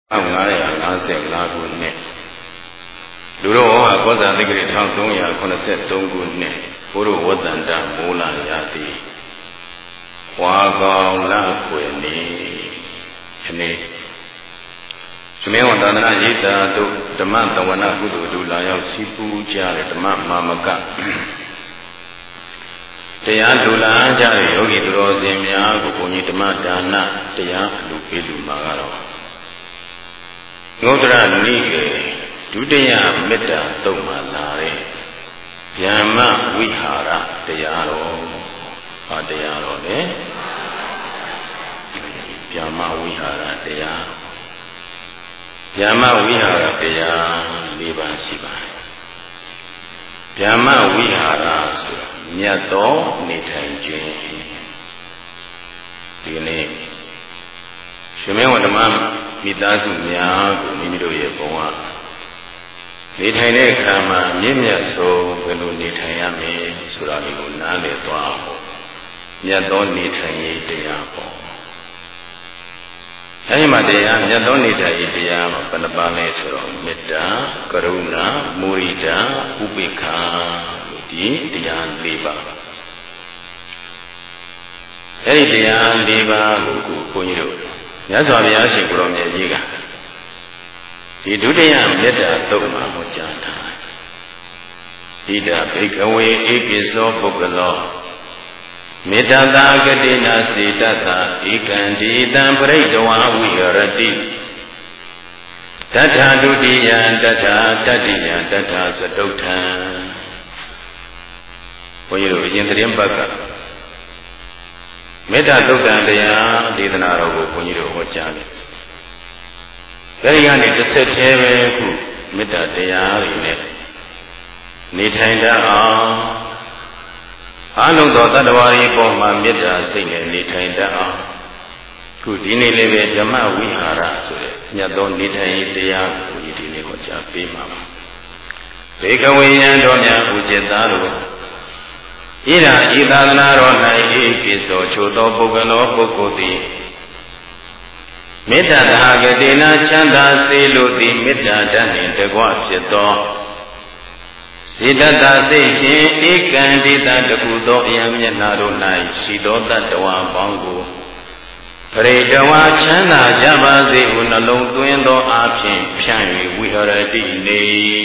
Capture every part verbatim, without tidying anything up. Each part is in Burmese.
ငါးရာငါးဆယ်ငါးခုနှစ်လူတော်ဟောကောဇာတိကရတစ်ထောင်သုံးရာခုနှစ်ဆယ်သုံးခုနှစ်ဘုရောဝတ္တန္တမိုးလာရာတိဝါကောင်လခွေနေဒီနေ့သမင်းဝန္တနာရိတာတို့ဓမ္မတဝနာကုသိုလ်တို့လာရောက်စီပူကြတဲ့ဓမ္မမာမကတရားလူလာကြတဲ့ယောဂီသူတော်စင်များကိုဘုန်းကြီးဓမ္မဒါနတရားလူပေးလူမှာကတော့ငုဒ္ဒရနိကေဒုတိယမေတ္တာသုံးမှာလာတဲ့ဗျမ္မဝိဟာရတရားတော်ဟာတရားတော်လေဗျမ္မဝိဟာရတရားဗျမ္မဝိဟာရတရား၄ပါးရှိပါတယ်ဗျမ္မဝိဟာရဆိုတာမြတ်သောနေထိုင်ခြင်းဒီနေ့ရှင်မင်းဝဓမ္မမိသားစုများကိုမိမိတို့ရဲ့ဘဝနေထိုင်တဲ့အခါမှာမြင့်မြတ်ဆုံးဘယ်လိုနေထိုင်ရမလဲဆိုတာလေးကိုနားလည်သွားဖို့မြတ်သောနေထိုင်ရေးတရားပေါ့အဲဒီမှာတရားမြတ်သောနေထိုင်ရေးတရားမှာဘယ်နှပါလဲဆိုတော့မေတ္တာကရုဏာမုရိဒာဥပေက္ခလို့ဒီတရား၄ပါးအဲဒီတရား၄ပါးကိုကိုဘုန်းကြီးတို့မြတ်စွာဘုရားရှင်ကိုရောမြတ်ကြီးကဒီဒုတိယမေတ္တာသုံးပါးဟောကြားထားတယ်ဣဒဘိကဝေဧကိသောပုဂ္ဂလောမေတ္တာသာဂတိနာစေတ္တာဧကံဒီတံပရိဒဝဝိဟရတိတထာဒုတိယတထာတတိယတထာသတုဋ္ဌံဘုန်းကြီးတို့အရင်သတင်းပတ်ကမေတ္တာသုတ်တံတရားဒေသနာတော်ကိုဘုန်းကြီးတို့ဟောကြားတယ်။အဲဒီကနေတစ်ဆက်တည်းပဲခုမေတ္တာတရားတွေနဲ့နေထိုင်တတ်အောင်အလုံးသောတတ္တဝါတွေပေါ်မှာမေတ္တာစိတ်နဲ့နေထိုင်တတ်အောင်ခုဒီနေ့လေးပဲဓမ္မဝိဟာရဆိုတဲ့ညတ်သောနေထိုင်ရေးတရားကိုဘုန်းကြီးဒီနေ့ဟောကြားပေးမှာပါ။ဘေကဝေယံတော်များဥจิตသားတို့ဣဒံဤသာသနာတော်၌ဧကိသောချိုသောပုဂ္ဂလောပုဂ္ဂိုလ်သည်မေတ္တာသာဂတိနာချမ်းသာစေလိုသည်မေတ္တာဓာတ်နှင့်တကွဖြစ်သောစေတသာစိတ်ဖြင့်ဧကံတိတတခုသောအယံမျက်နာတို့၌ရှိသောတတ္တဝါပေါင်းကိုပရိတဝါချမ်းသာကြပါစေဟုနှလုံးသွင်းသောအဖြစ်ဖြန့်၍ဝိဟရတိနေ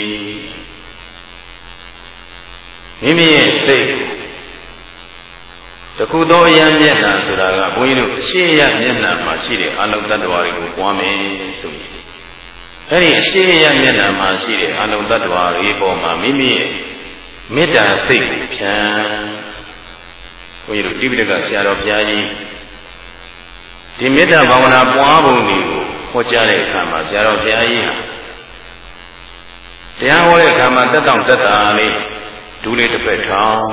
မိမိရဲ့စိတ်တခုသောအယံမျက်နှာဆိုတာကဘုန်းကြီးတို့အရှိယမျက်နှာမှာရှိတဲ့အလုံးတ attva တွေကိုပွားမယ်ဆိုရင်အဲဒီအရှိယမျက်နှာမှာရှိတဲ့အလုံးတ attva တွေပေါ်မှာမိမိရဲ့မေတ္တာစိတ်ကိုဖြန်းဘုန်းကြီးတို့တိပိဋကဆရာတော်ဘုရားကြီးဒီမေတ္တာဘာဝနာပွားပုံတွေကိုဟောကြားတဲ့အခါမှာဆရာတော်ဘုရားကြီးဟာတရားဟောတဲ့အခါမှာတက်တောင့်တက်တာလေးဒူးလေးတစ်ဖက်ထောင်း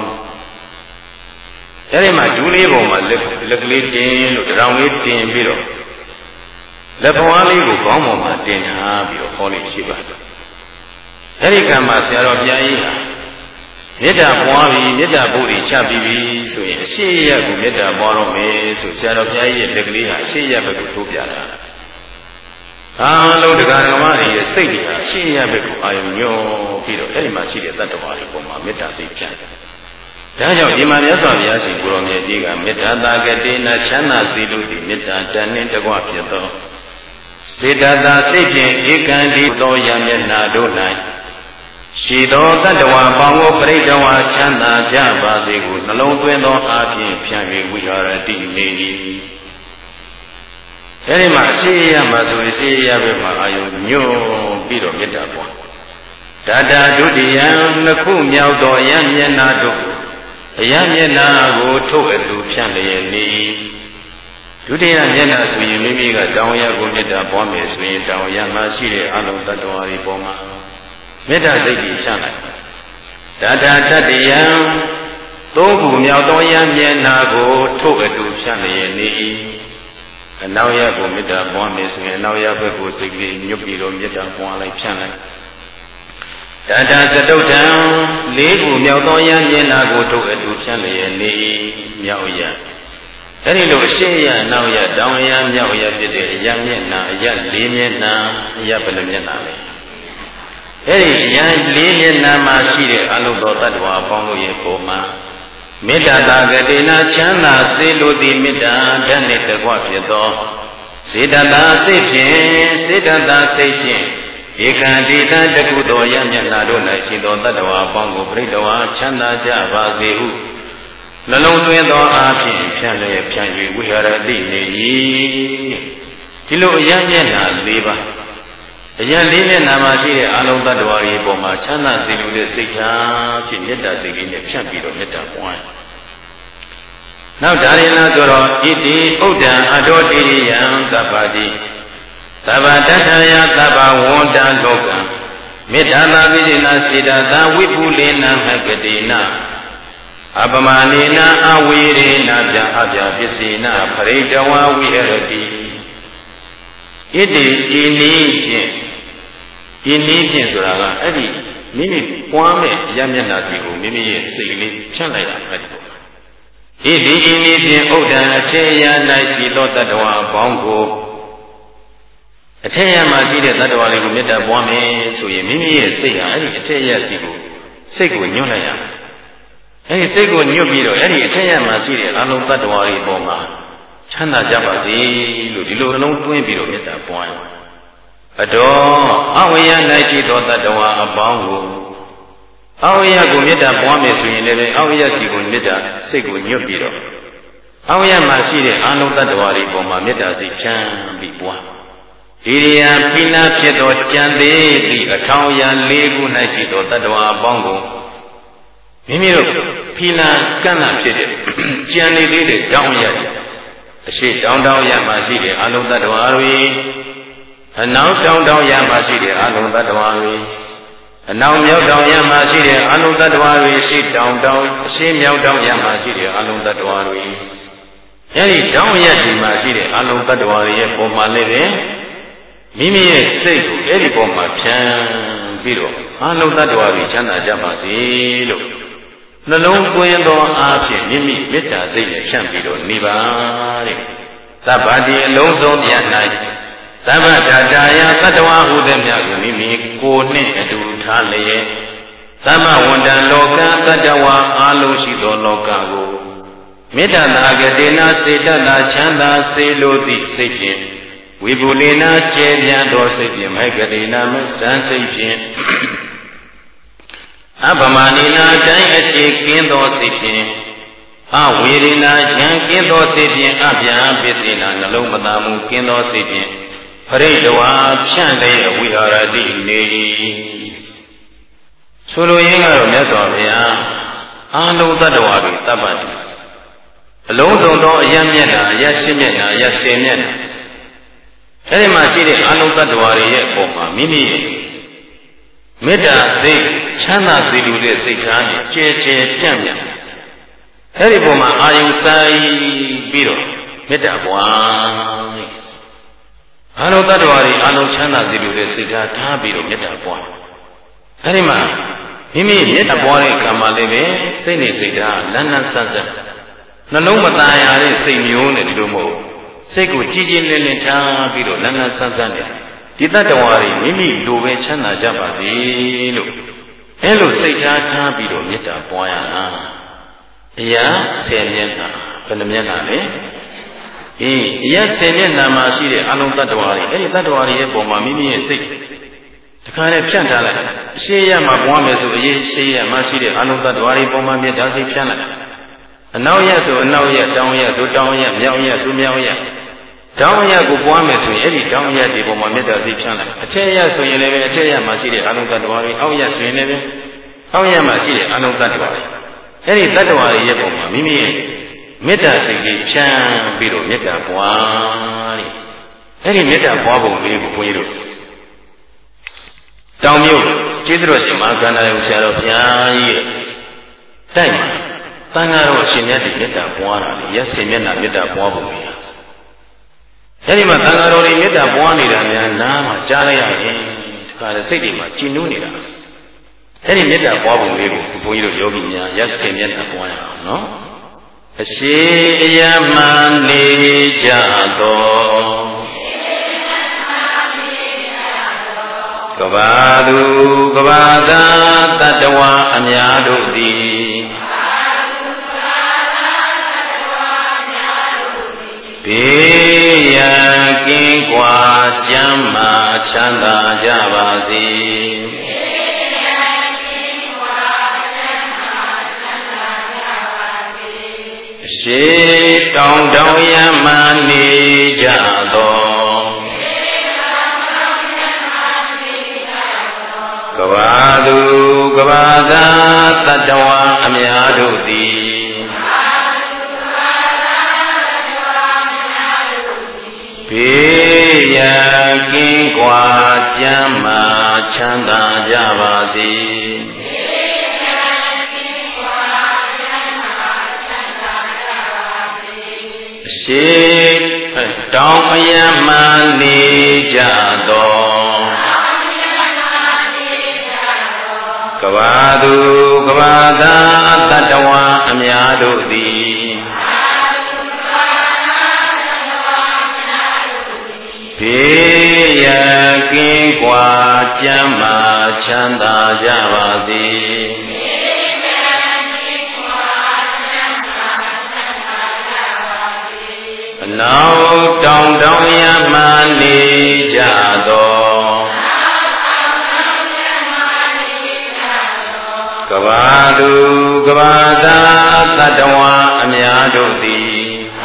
အဲဒီမှာဒူးလေးပုံမှာလက်ကလေးတင်လို့တရောင်လေးတင်ပြီးတော့လက်ပွားလေးကိုခေါင်းပေါ်မှာတင်ထားပြီးတော့ဟောလေးရှိပါတယ်အဲဒီကံမှာဆရာတော်ဘုရားကြီးဟာမေတ္တာပွားပြီးမေတ္တာပို့ပြီးချပြီးပြီဆိုရင်အရှိရကိုမေတ္တာပွားတော့မယ်ဆိုဆရာတော်ဘုရားကြီးရဲ့လက်ကလေးဟာအရှိရဘက်ကိုထိုးပြတာအားလုံးတရားဓမ္မတွေရဲ့စိတ်တွေဟာအရှိရဘက်ကိုအာရုံညွှန်းပြီးတော့အဲဒီမှာရှိတဲ့တတ္တဝါတွေပေါ်မှာမေတ္တာစိတ်ဖြန့်တယ်ဒါကြောင့်ဒီမှာမြတ်စွာဘုရားရှင်ကိုရောမြတ်ကြီးကမေတ္တာသာဂတိနာချမ်းသာစေလိုသည်မေတ္တာတန်နှင့်တကွဖြစ်သောစေတသာစိတ်ဖြင့်ဧကံဒီသောယမျက်နာတို့၌ရှိသောတတ္တဝါပေါင်းကိုပရိဒဝါချမ်းသာကြပါစေကိုနှလုံးသွင်းသောအပြင်ဖြန့်၍ဝိဟာရတိနေ၏အဲဒီမှာအရှိရမှာဆိုရင်အရှိရဘက်မှာအာယုညွတ်ပြီးတော့မေတ္တာပွားတတဒုတိယနှစ်ခုမြောက်သောယမျက်နာတို့အယမျက်နာကိုထုတ်အတူဖြန့်လျက်နေဒုတိယမျက်နာဆိုရင်မိမိကတောင်းရကိုမေတ္တာပွားမယ်ဆိုရင်တောင်းရမှာရှိတဲ့အလုံးတ attva တွေပေါ်မှာမေတ္တာစိတ်ကြီးဖြန့်လိုက်တထာတတ္တယံသုံးခုမြောက်သောယမျက်နာကိုထုတ်အတူဖြန့်လျက်နေအနောက်ရကိုမေတ္တာပွားမယ်ဆိုရင်အနောက်ရဘက်ကိုစိတ်လေးညွတ်ပြီးတော့မေတ္တာပွားလိုက်ဖြန့်လိုက်တထာသတုဋ္ဌံလေးခုမြောက်သောယမျက်နာကိုထုတ်အတူဖြန့်လျက်နေမြောက်ရအဲ့ဒီလိုရှေ့ရနောက်ရတောင်ရမြောက်ရဖြစ်တဲ့အရမျက်နှာအရလေးမျက်နှာအရဘယ်လိုမျက်နှာလဲအဲ့ဒီအရလေးမျက်နှာမှာရှိတဲ့အလုံးတော်တ attva အပေါင်းတို့ရဲ့ပုံမှာမေတ္တာတာကတိနာချမ်းသာစေလိုသည့်မေတ္တာဓာတ်နှင့်တကွဖြစ်သောစေတသာစိတ်ဖြင့်စေတသာစိတ်ဖြင့်ဧကံတိတတကုသောယမျက်နှာတို့၌ရှိသောတ attva အပေါင်းကိုပြိတ္တဝါချမ်းသာကြပါစေဟုနှလုံးသွင်းသောအားဖြင့်ဖြန့်လျက်ဖြန့်၍ဝိဟာရတိနေ၏ဒီလိုအယံမျက်နှာ၄ပါးအယံ၄မျက်နှာမှာရှိတဲ့အလုံးတ attva တွေပေါ်မှာချမ်းသာစေလိုတဲ့စိတ်ထားဖြင့်မေတ္တာစိတ်လေးနဲ့ဖြန့်ပြီးတော့မေတ္တာပွားနောက်ဒါရင်လားဆိုတော့ဣတိဥဒ္ဒံအတောတိရိယံသဗ္ဗတိသဗ္ဗတတ္ထယသဗ္ဗဝန္တလောကံမေတ္တာသာပိစိနာစေတသာဝိပုလေနမဂတိနာအပမာနေနာအဝေရေနာပြအပြပစ္စေနာပရိတဝဝိဟရတိဣတိဤနည်းဖြင့်ဤနည်းဖြင့်ဆိုတာကအဲ့ဒီမိမိပွားမဲ့ရမျက်နှာစီကိုမိမိရဲ့စိတ်လေးဖြန့်လိုက်တာအဲ့ဒီပေါ့ဣတိဤနည်းဖြင့်ဥဒ္ဒံအခြေအရာ၌ရှိသောတ attva အပေါင်းကိုအထက်ရမှာရှိတဲ့ attva လေးကိုမေတ္တာပွားမယ်ဆိုရင်မိမိရဲ့စိတ်ဟာအဲ့ဒီအထက်ရစီကိုစိတ်ကိုညွှန်လိုက်ရမယ်အဲ့ဒီစိတ်ကိုညွတ်ပြီးတော့အဲ့ဒီအထက်ရမှာရှိတဲ့အလုံးတ attva တွေပေါ်မှာချမ်းသာကြပါစေလို့ဒီလိုအလုံးသွင်းပြီးတော့မေတ္တာပွားရအတော်အဝိယ၌ရှိသောတ attva အပေါင်းကိုအဝိယကိုမေတ္တာပွားမယ်ဆိုရင်လည်းအဝိယစီကိုမေတ္တာစိတ်ကိုညွတ်ပြီးတော့အဝိယမှာရှိတဲ့အလုံးတ attva တွေပေါ်မှာမေတ္တာစိတ်ဖြန်းပြီးပွားဒီရိယပိနာဖြစ်သောကြံသေးသည့်အထောင်ရလေးခု၌ရှိသောတ attva အပေါင်းကိုမိမိတို့ဖိနာကန့်လန့်ဖြစ်တဲ့ကြံနေသေးတဲ့တောင်းရအရှိတောင်းတောင်းရမှရှိတဲ့အလုံးတ attva တွေအနောက်တောင်းတောင်းရမှရှိတဲ့အလုံးတ attva တွေအနောက်မြောက်တောင်းရမှရှိတဲ့အလုံးတ attva တွေရှိတောင်းတောင်းအရှိမြောက်တောင်းရမှရှိတဲ့အလုံးတ attva တွေအဲဒီတောင်းရဒီမှာရှိတဲ့အလုံးတ attva တွေရဲ့ပုံမှန်လေးပဲမိမိရဲ့စိတ်ကိုအဲ့ဒီပုံမှာဖြန်းပြီးတော့အလုံးတ attva တွေချမ်းသာကြပါစေလို့နှလုံးသွင်းသောအားဖြင့်မိမိမေတ္တာစိတ်နဲ့ဖြန့်ပြီးတော့နေပါတဲ့သဗ္ဗတိအလုံးစုံပြန်၌သဗ္ဗတာတာယသတ္တဝါဟုသည်များကိုမိမိကိုယ်နှင့်အတူထားလျက်သမ္မဝန္တံလောကသတ္တဝါအလုံးရှိသောလောကကိုမေတ္တာနာဂတိနာစေတနာချမ်းသာစေလိုသည့်စိတ်ဖြင့်ဝိပုလေနာကျေပြန့်သောစိတ်ဖြင့်မေဂတိနာမစံစိတ်ဖြင့်အပမာနိနာတိုင်းအရှိကင်းသောစိတ်ဖြင့်အဝေရိနာဉာဏ်ကင်းသောစိတ်ဖြင့်အပြာပစ္စေနာနှလုံးမသာမှုကင်းသောစိတ်ဖြင့်ပရိတဝါဖြန့်လျက်ဝိဟာရတိနေ၏ဆိုလိုရင်းကတော့မြတ်စွာဘုရားအာလုံးတ attva တွေသဗ္ဗတိအလုံးစုံသောအယမျက်နှာအယရှင်းမျက်နှာအယဆယ်မျက်နှာအဲဒီမှာရှိတဲ့အာလုံးတ attva တွေရဲ့ပုံမှာမိမိရဲ့မေတ္တာစိတ်ချမ်းသာစေလိုတဲ့စိတ်ထားနဲ့ကျဲကျဲပြန့်ပြန့်အဲဒီပုံမှာအာယုဆိုင်ပြီးတော့မေတ္တာပွားအာလုံးတ attva တွေအာလုံးချမ်းသာစေလိုတဲ့စိတ်ထားထားပြီးတော့မေတ္တာပွားအဲဒီမှာမိမိမေတ္တာပွားတဲ့ကံမှာလည်းပဲစိတ်နဲ့စိတ်ထားလန်းလန်းဆန်းဆန်းနှလုံးမသားရတဲ့စိတ်မျိုးနဲ့ဒီလိုမဟုတ်စိတ်ကိုကြည်ကြည်လင်လင်ထားပြီးတော့လန်းလန်းဆန်းဆန်းနဲ့ဒီတ attva တွေမိမိလိုပဲချမ်းသာကြပါစေလို့အဲလိုစိတ်ထားထားပြီးတော့မေတ္တာပွားရတာအရာဆယ်မျက်နှာဘယ်နှမျက်နှာလဲအေးအရာဆယ်မျက်နှာမှာရှိတဲ့အလုံးတ attva တွေအဲဒီတ attva တွေရဲ့ပုံမှာမိမိရဲ့စိတ်တခါနဲ့ဖြန့်ထားလိုက်အရှိရမှာပွားမယ်ဆိုအရေးရှိရမှာရှိတဲ့အလုံးတ attva တွေပုံမှာမေတ္တာစိတ်ဖြန့်လိုက်အနောက်ရဆိုအနောက်ရတောင်ရဆိုတောင်ရမြောက်ရဆိုမြောက်ရတောင်းရကိုပွားမယ်ဆိုရင်အဲ့ဒီတောင်းရဒီပုံမှာမေတ္တာစိတ်ဖြန့်လိုက်အထက်ရဆိုရင်လည်းပဲအထက်ရမှာရှိတဲ့အလုံးတ attva တွေအောက်ရဆိုရင်လည်းပဲအောက်ရမှာရှိတဲ့အလုံးတ attva တွေအဲ့ဒီတ attva တွေရဲ့ပုံမှာမိမိရဲ့မေတ္တာစိတ်ကြီးဖြန့်ပြီးတော့မေတ္တာပွားတဲ့အဲ့ဒီမေတ္တာပွားပုံလေးကိုဘုန်းကြီးတို့တောင်မြို့ကျေးဇူးတော်ရှင်မဟာကန္တာယုံဆရာတော်ဘုရားကြီးတိုက်မှာသံဃာတော်အရှင်မြတ်ဒီမေတ္တာပွားတာလေရက်စင်မျက်နှာမေတ္တာပွားပုံလေးအဲဒီမှာသံဃာတော်တွေမေတ္တာပွားနေတာများနားမှာကြားလိုက်ရရင်ဒီကနေ့စိတ်တွေမှာကြည်နူးနေတာအဲဒီမေတ္တာပွားပုံလေးကိုဘုန်းကြီးတို့ယောဂီများရက်စင်မျက်နှာပွားရအောင်နော်အရှိအယမနေကြသောကဘာသူကဘာသာတတဝအများတို့သည်ဘေးရန်ကင်းကွာကျမ်းမာချမ်းသာကြပါစေအရှိတောင်တောင်ရမနေကြသောကဘာသူကဘာသာတတဝအများတို့သည်ဘေးရန်ကင်းကွာကျမ်းမာချမ်းသာကြပါစေအရှိတောင်အယမနေကြသောကဘာသူကဘာသာတတဝအများတို့သည်ဘေးရန်ကင်းကွာကျမ်းမာချမ်းသာကြပါစေအနောက်တောင်တောင်ရမနေကြသောကဘာသူကဘာသာတတဝအများတို့သည်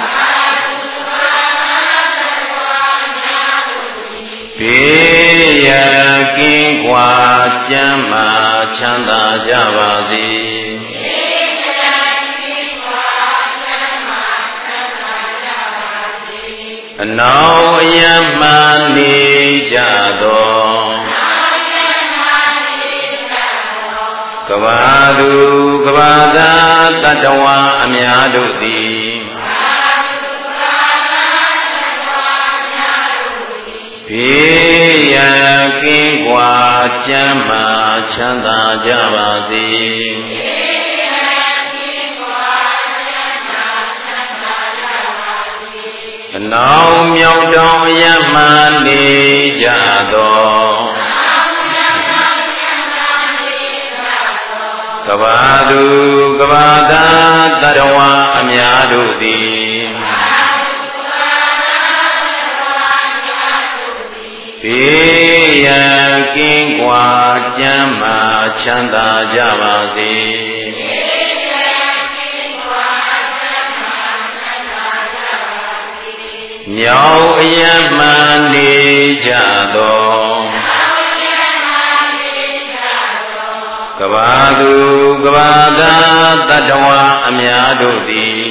ဘေးရန်ကင်းကွာကျမ်းမာချမ်းသာကြပါစေအနောက်အယမနေကြသောကဘာသူကဘာသာတတဝအများတို့သည်ဘေးရန်ကင်းကွာကျမ်းမာချမ်းသာကြပါစေအနောက်မြောက်တောင်အယမနေကြသောကဘာသူကဘာသာတတဝအများတို့သည်ဘေးရန်ကင်းကွာကျမ်းမာချမ်းသာကြပါစေမြောက်အယမနေကြသောကဘာသူကဘာသာတတဝအများတို့သည်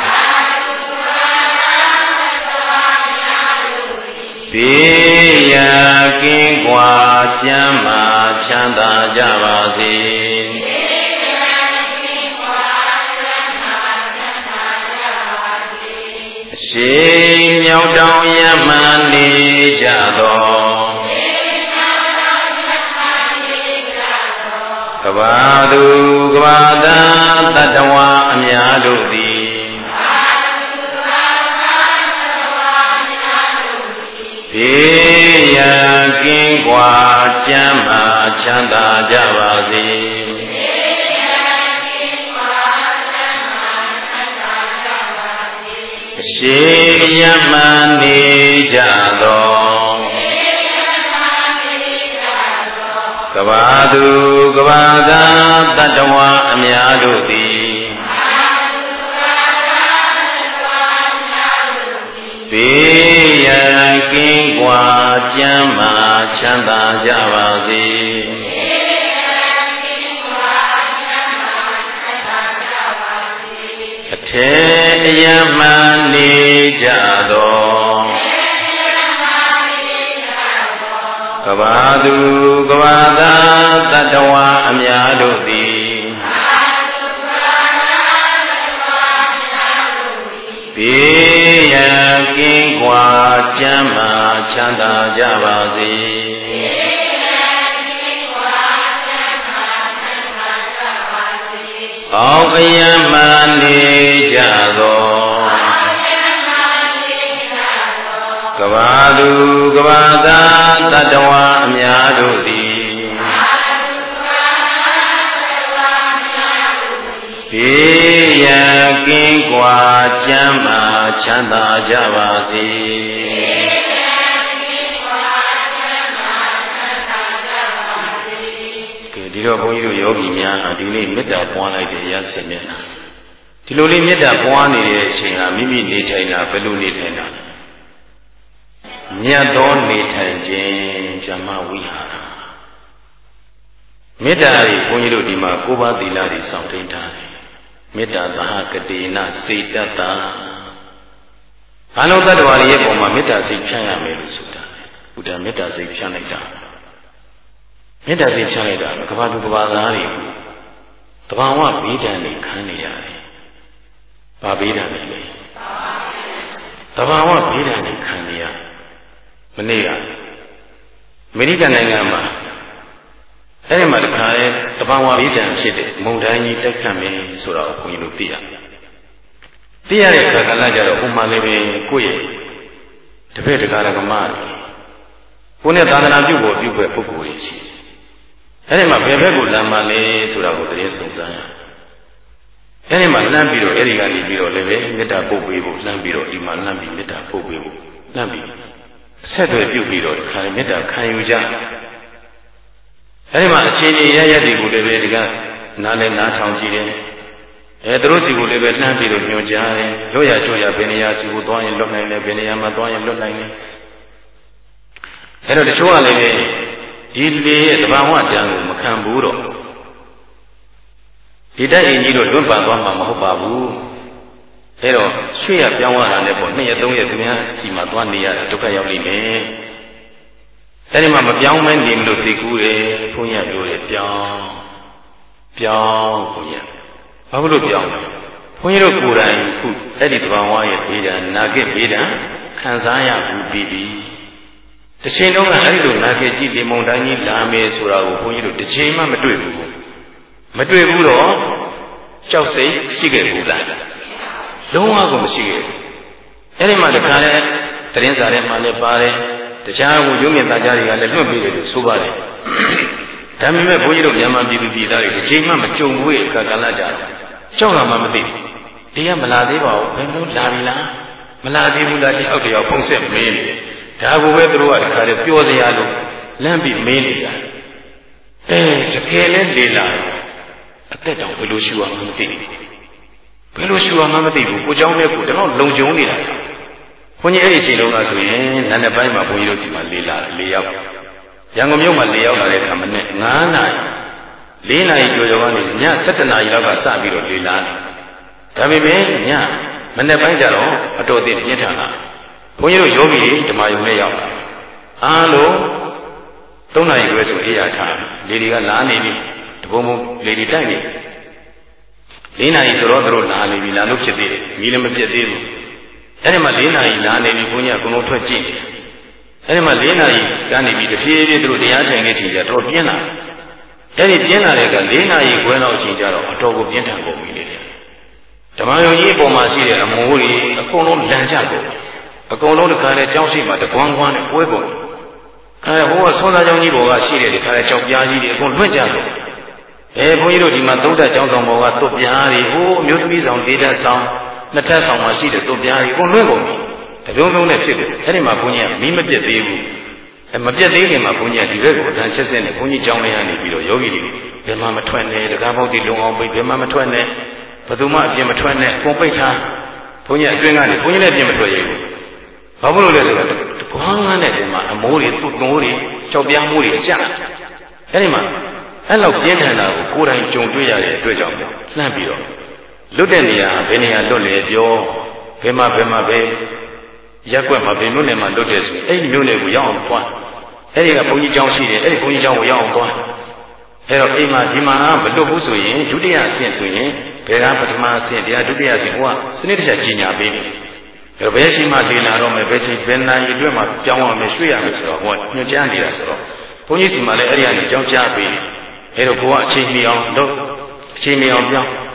ဘေးရန်ကင်းကွာကျမ်းမာချမ်းသာကြပါစေအရှိမြောက်တောင်ယမနေကြသောကဘာသူကဘာသာတတဝအများတို့သည်ဘေးရန်ကင်းကွာကျမ်းမာချမ်းသာကြပါစေအရှိယမနေကြသောကဘာသူကဘာသာတတဝအများတို့သည်ဘေးရန်ကင်းကွာကျမ်းမာချမ်းသာကြပါစေအထေအယမနေကြသောကဘာသူကဘာသာတတဝအများတို့သည်ဘေးရန်ကင်းကွာကျမ်းမာချမ်းသာကြပါစေအောင်အယံမှနေကြသောကဘာသူကဘာသာတတ္တဝါအများတို့သည်ဘေးရန်ကင်းကွာကျမ်းမာချမ်းသာကြပါစေဒီတော့ဘုန်းကြီးတို့ယောဂီများဒီနေ့မေတ္တာပွားလိုက်တဲ့ရစေမျက်နှာဒီလိုလေးမေတ္တာပွားနေတဲ့အချိန်ဟာမိမိနေထိုင်တာဘယ်လိုနေထိုင်တာမြတ်သောနေထိုင်ခြင်းဇမဝိဟာရမေတ္တာကြီးဘုန်းကြီးတို့ဒီမှာကိုးပါးသီလတွေစောင့်ထိန်ထားတယ်မေတ္တာသဟကတိနစေတ္တာအလုံးသတ္တဝါတွေရဲ့ပုံမှာမေတ္တာစိတ်ဖြန့်ရမယ်လို့ဆိုတာဘုရားမေတ္တာစိတ်ဖြန့်လိုက်တာမေတ္တာစိတ်ဖြန့်လိုက်တာကဘာသူကဘာသားတွေတဘာဝဘေးဒဏ်တွေခံနေရတယ်။ဘာဘေးဒဏ်တွေလဲ။တဘာဝဘေးဒဏ်တွေခံနေရမနေ့ကအမေရိကန်နိုင်ငံမှာအဲ့ဒီမှာတခါလေတဘာဝဘေးဒဏ်ဖြစ်တဲ့မုန်တိုင်းကြီးတက်ခတ်မယ်ဆိုတာကိုခွန်ကြီးတို့သိရတယ်။သိရတဲ့အခါကလည်းကြတော့ဥမာလေးပဲကိုယ့်ရဲ့တပည့်တရားဓမ္မတွေကိုယ်နဲ့သာသနာပြုဖို့ပြုဖို့ပုဂ္ဂိုလ်တွေရှိတယ်။အဲ့ဒီမှာဘယ်ဘက်ကိုလမ်းမလဲဆိုတာကိုတည်းစုံစမ်းရ။အဲ့ဒီမှာလှမ်းပြီးတော့အဲ့ဒီကနေပြီးတော့လည်းပဲမေတ္တာပို့ပေးဖို့လှမ်းပြီးတော့ဒီမှာလှမ်းပြီးမေတ္တာပို့ပေးဖို့လှမ်းပြီးအဆက်တွေပြုပြီးတော့ခါမေတ္တာခံယူကြ။အဲ့ဒီမှာအချင်းချင်းရရတွေကိုလည်းပဲဒီကနားနဲ့နားထောင်ကြည့်တယ်။အဲသူတို့စီကိုလည်းပဲလှမ်းပြီးတော့ညွှန်ကြားတယ်။လွတ်ရကျွတ်ရဘယ်နေရာစီကိုသွားရင်လွတ်နိုင်တယ်ဘယ်နေရာမှာသွားရင်လွတ်နိုင်တယ်။အဲ့တော့တချို့ကလည်းဒီလေရဲ့သဘာဝတန်ကိုမခံဘူးတော့ဒီတိုက်ရင်ကြီးတော့လွတ်ပန်သွားမှာမဟုတ်ပါဘူးအဲတော့ရွှေ့ရပြောင်းရတာလည်းပေါ့နှစ်ရက်သုံးရက်သူများစီမှာသွားနေရတာဒုက္ခရောက်လိမ့်မယ်အဲဒီမှာမပြောင်းမဲနေမလို့သိကူးတယ်ဘုန်းကြီးပြောတယ်ပြောင်းပြောင်းဘုန်းကြီးဘာလို့ပြောင်းလဲဘုန်းကြီးတို့ကိုယ်တိုင်ခုအဲ့ဒီသဘာဝရဲ့ဘေးဒဏ်နာဂစ်ဘေးဒဏ်ခံစားရဘူးပြီးပြီတစ်ချိန်လုံးကအဲ့ဒီလိုနာကြည့်ကြည့်ဒီမုံတိုင်းကြီးလာမယ်ဆိုတာကိုဘုန်းကြီးတို့တစ်ချိန်မှမတွေ့ဘူးမတွေ့ဘူးတော့ကြောက်စိတ်ရှိခဲ့ဘူးလားလုံးဝကိုမရှိခဲ့ဘူးအဲ့ဒီမှာတခါလဲသတင်းစာထဲမှာလည်းပါတယ်တခြားကိုရုံးမြင့်သားကြားတွေကလည်းလွတ်ပြီးတယ်လို့ဆိုပါတယ်ဒါပေမဲ့ဘုန်းကြီးတို့မြန်မာပြည်သူပြည်သားတွေတစ်ချိန်မှမကြုံဘူးရဲ့အခါကလည်းကြာကြောက်လာမှမသိဘူးဒီကမလာသေးပါဘူးဘယ်လိုလာပြီလားမလာသေးဘူးလားဒီအောက်တယောက်ဖုံးဆက်မေးနေတယ်ဒါကိုပဲသူတို့ကတခါတည်းပြောစရာလို့လမ်းပြီးမင်းနေတာအဲတကယ်လဲလေလာအသက်တောင်ဘယ်လိုရှူအောင်မသိဘူးဘယ်လိုရှူအောင်မသိဘူးကိုเจ้าနဲ့ကိုတော့လုံကျုံနေတာဘုန်းကြီးအဲ့ဒီအချိန်လုံးကဆိုရင်နာနေပိုင်းမှာဘုန်းကြီးတို့ဒီမှာလေလာလေရောက်ရန်ကုန်မြို့မှာလေရောက်လာတဲ့အခါမနေ့ငါးနာရီလေးနာရီကျော်ကျော်ကနေညဆယ်တနာရီလောက်ကစပြီးတော့လေလာဒါပေမဲ့ညမနေ့ပိုင်းကျတော့အတော်သိပြင်းထန်လာဘုန်းကြီးတို့ယောဂီဓမ္မယုံနဲ့ရောက်လာအားလုံးသုံးနာရီခွဲဆိုအေးရထားလေတွေကလာနေပြီတပုံပုံလေတွေတိုက်နေလေးနာရီဆိုတော့တို့လာနေပြီလာလို့ဖြစ်သေးတယ်မီးလည်းမပြတ်သေးဘူးအဲ့ဒီမှာလေးနာရီလာနေပြီဘုန်းကြီးကကုလုံးထွက်ကြည့်အဲ့ဒီမှာလေးနာရီကနေပြီးတဖြည်းဖြည်းတို့တရားထိုင်နေချိန်ကျတော့ပြင်းလာအဲ့ဒီပြင်းလာတဲ့ကလေးနာရီခွဲလောက်အချိန်ကျတော့အတော်ကိုပြင်းထန်ကုန်ပြီလေဓမ္မယုံကြီးအပေါ်မှာရှိတဲ့အမိုးတွေအကုန်လုံးလန်ကြကုန်အကုန်လုံးတခါလဲကြောင်းရှိမှတကွမ်းကွမ်းနဲ့ပွဲကုန်အဲဟိုကဆွမ်းသားကြောင်းကြီးပေါ်ကရှိတဲ့ဒီခါလဲကြောက်ပြားကြီးတွေအကုန်လွင့်ကြကုန်အဲဘုန်းကြီးတို့ဒီမှာသုံးထပ်ကျောင်းဆောင်ပေါ်ကတုတ်ပြားတွေဟိုအမျိုးသမီးဆောင်ဒေသဆောင်နှစ်ထပ်ဆောင်မှာရှိတဲ့တုတ်ပြားတွေအကုန်လွင့်ကုန်ပြီတပြုံးပြုံးနဲ့ဖြစ်တယ်အဲ့ဒီမှာဘုန်းကြီးကမီးမပြတ်သေးဘူးအဲမပြတ်သေးခင်မှာဘုန်းကြီးကဒီဘက်ကိုအတန်ချက်ဆက်နဲ့ဘုန်းကြီးကျောင်းထဲကနေပြီးတော့ယောဂီတွေဘယ်မှမထွက်နဲ့တကားပေါက်တွေလုံအောင်ပိတ်ဘယ်မှမထွက်နဲ့ဘယ်သူမှအပြင်မထွက်နဲ့အကုန်ပိတ်ထားဘုန်းကြီးအတွင်းကနေဘုန်းကြီးလည်းအပြင်မထွက်ရဘူးဘာလို့လဲဆိုတော့ကွမ်းကားနဲ့ဒီမှာအမိုးတွေတုတ်မိုးတွေကြောက်ပြားမိုးတွေအကျအဲ့ဒီမှာအဲ့လောက်ပြင်းထန်တာကိုကိုယ်တိုင်ကြုံတွေ့ရတဲ့အတွက်ကြောင့်လှမ်းပြီးတော့လွတ်တဲ့နေရာဘယ်နေရာလွတ်လဲပြောဘယ်မှာဘယ်မှာပဲရက်ွက်မှာဘယ်မြို့နယ်မှာလွတ်တယ်ဆိုအဲ့ဒီမြို့နယ်ကိုရောက်အောင်သွားအဲ့ဒီကဘုန်းကြီးကျောင်းရှိတယ်အဲ့ဒီဘုန်းကြီးကျောင်းကိုရောက်အောင်သွားအဲ့တော့အိမ်မှာဒီမှာမလွတ်ဘူးဆိုရင်ဒုတိယအဆင့်ဆိုရင်ဘယ်ကပထမအဆင့်တရားဒုတိယအဆင့်ဟိုကစနစ်တကျကြီးညာပေးတယ်ဒါဘယ်ရှိမှလေလာတော့မယ်ဘယ်ချိန်ဘယ်နာရီအတွက်မှပြောင်းရမယ်ရွှေ့ရမယ်ဆိုတော့ဟိုကညွှန်ကြားနေတာဆိုတော့ဘုန်းကြီးစီမှာလည်းအဲ့ဒီကနေကြောင်းကြားပေးတယ်အဲ့တော့ကိုကအချိန်မီအောင်လုပ်အချိန်မီအောင်ပြောင်း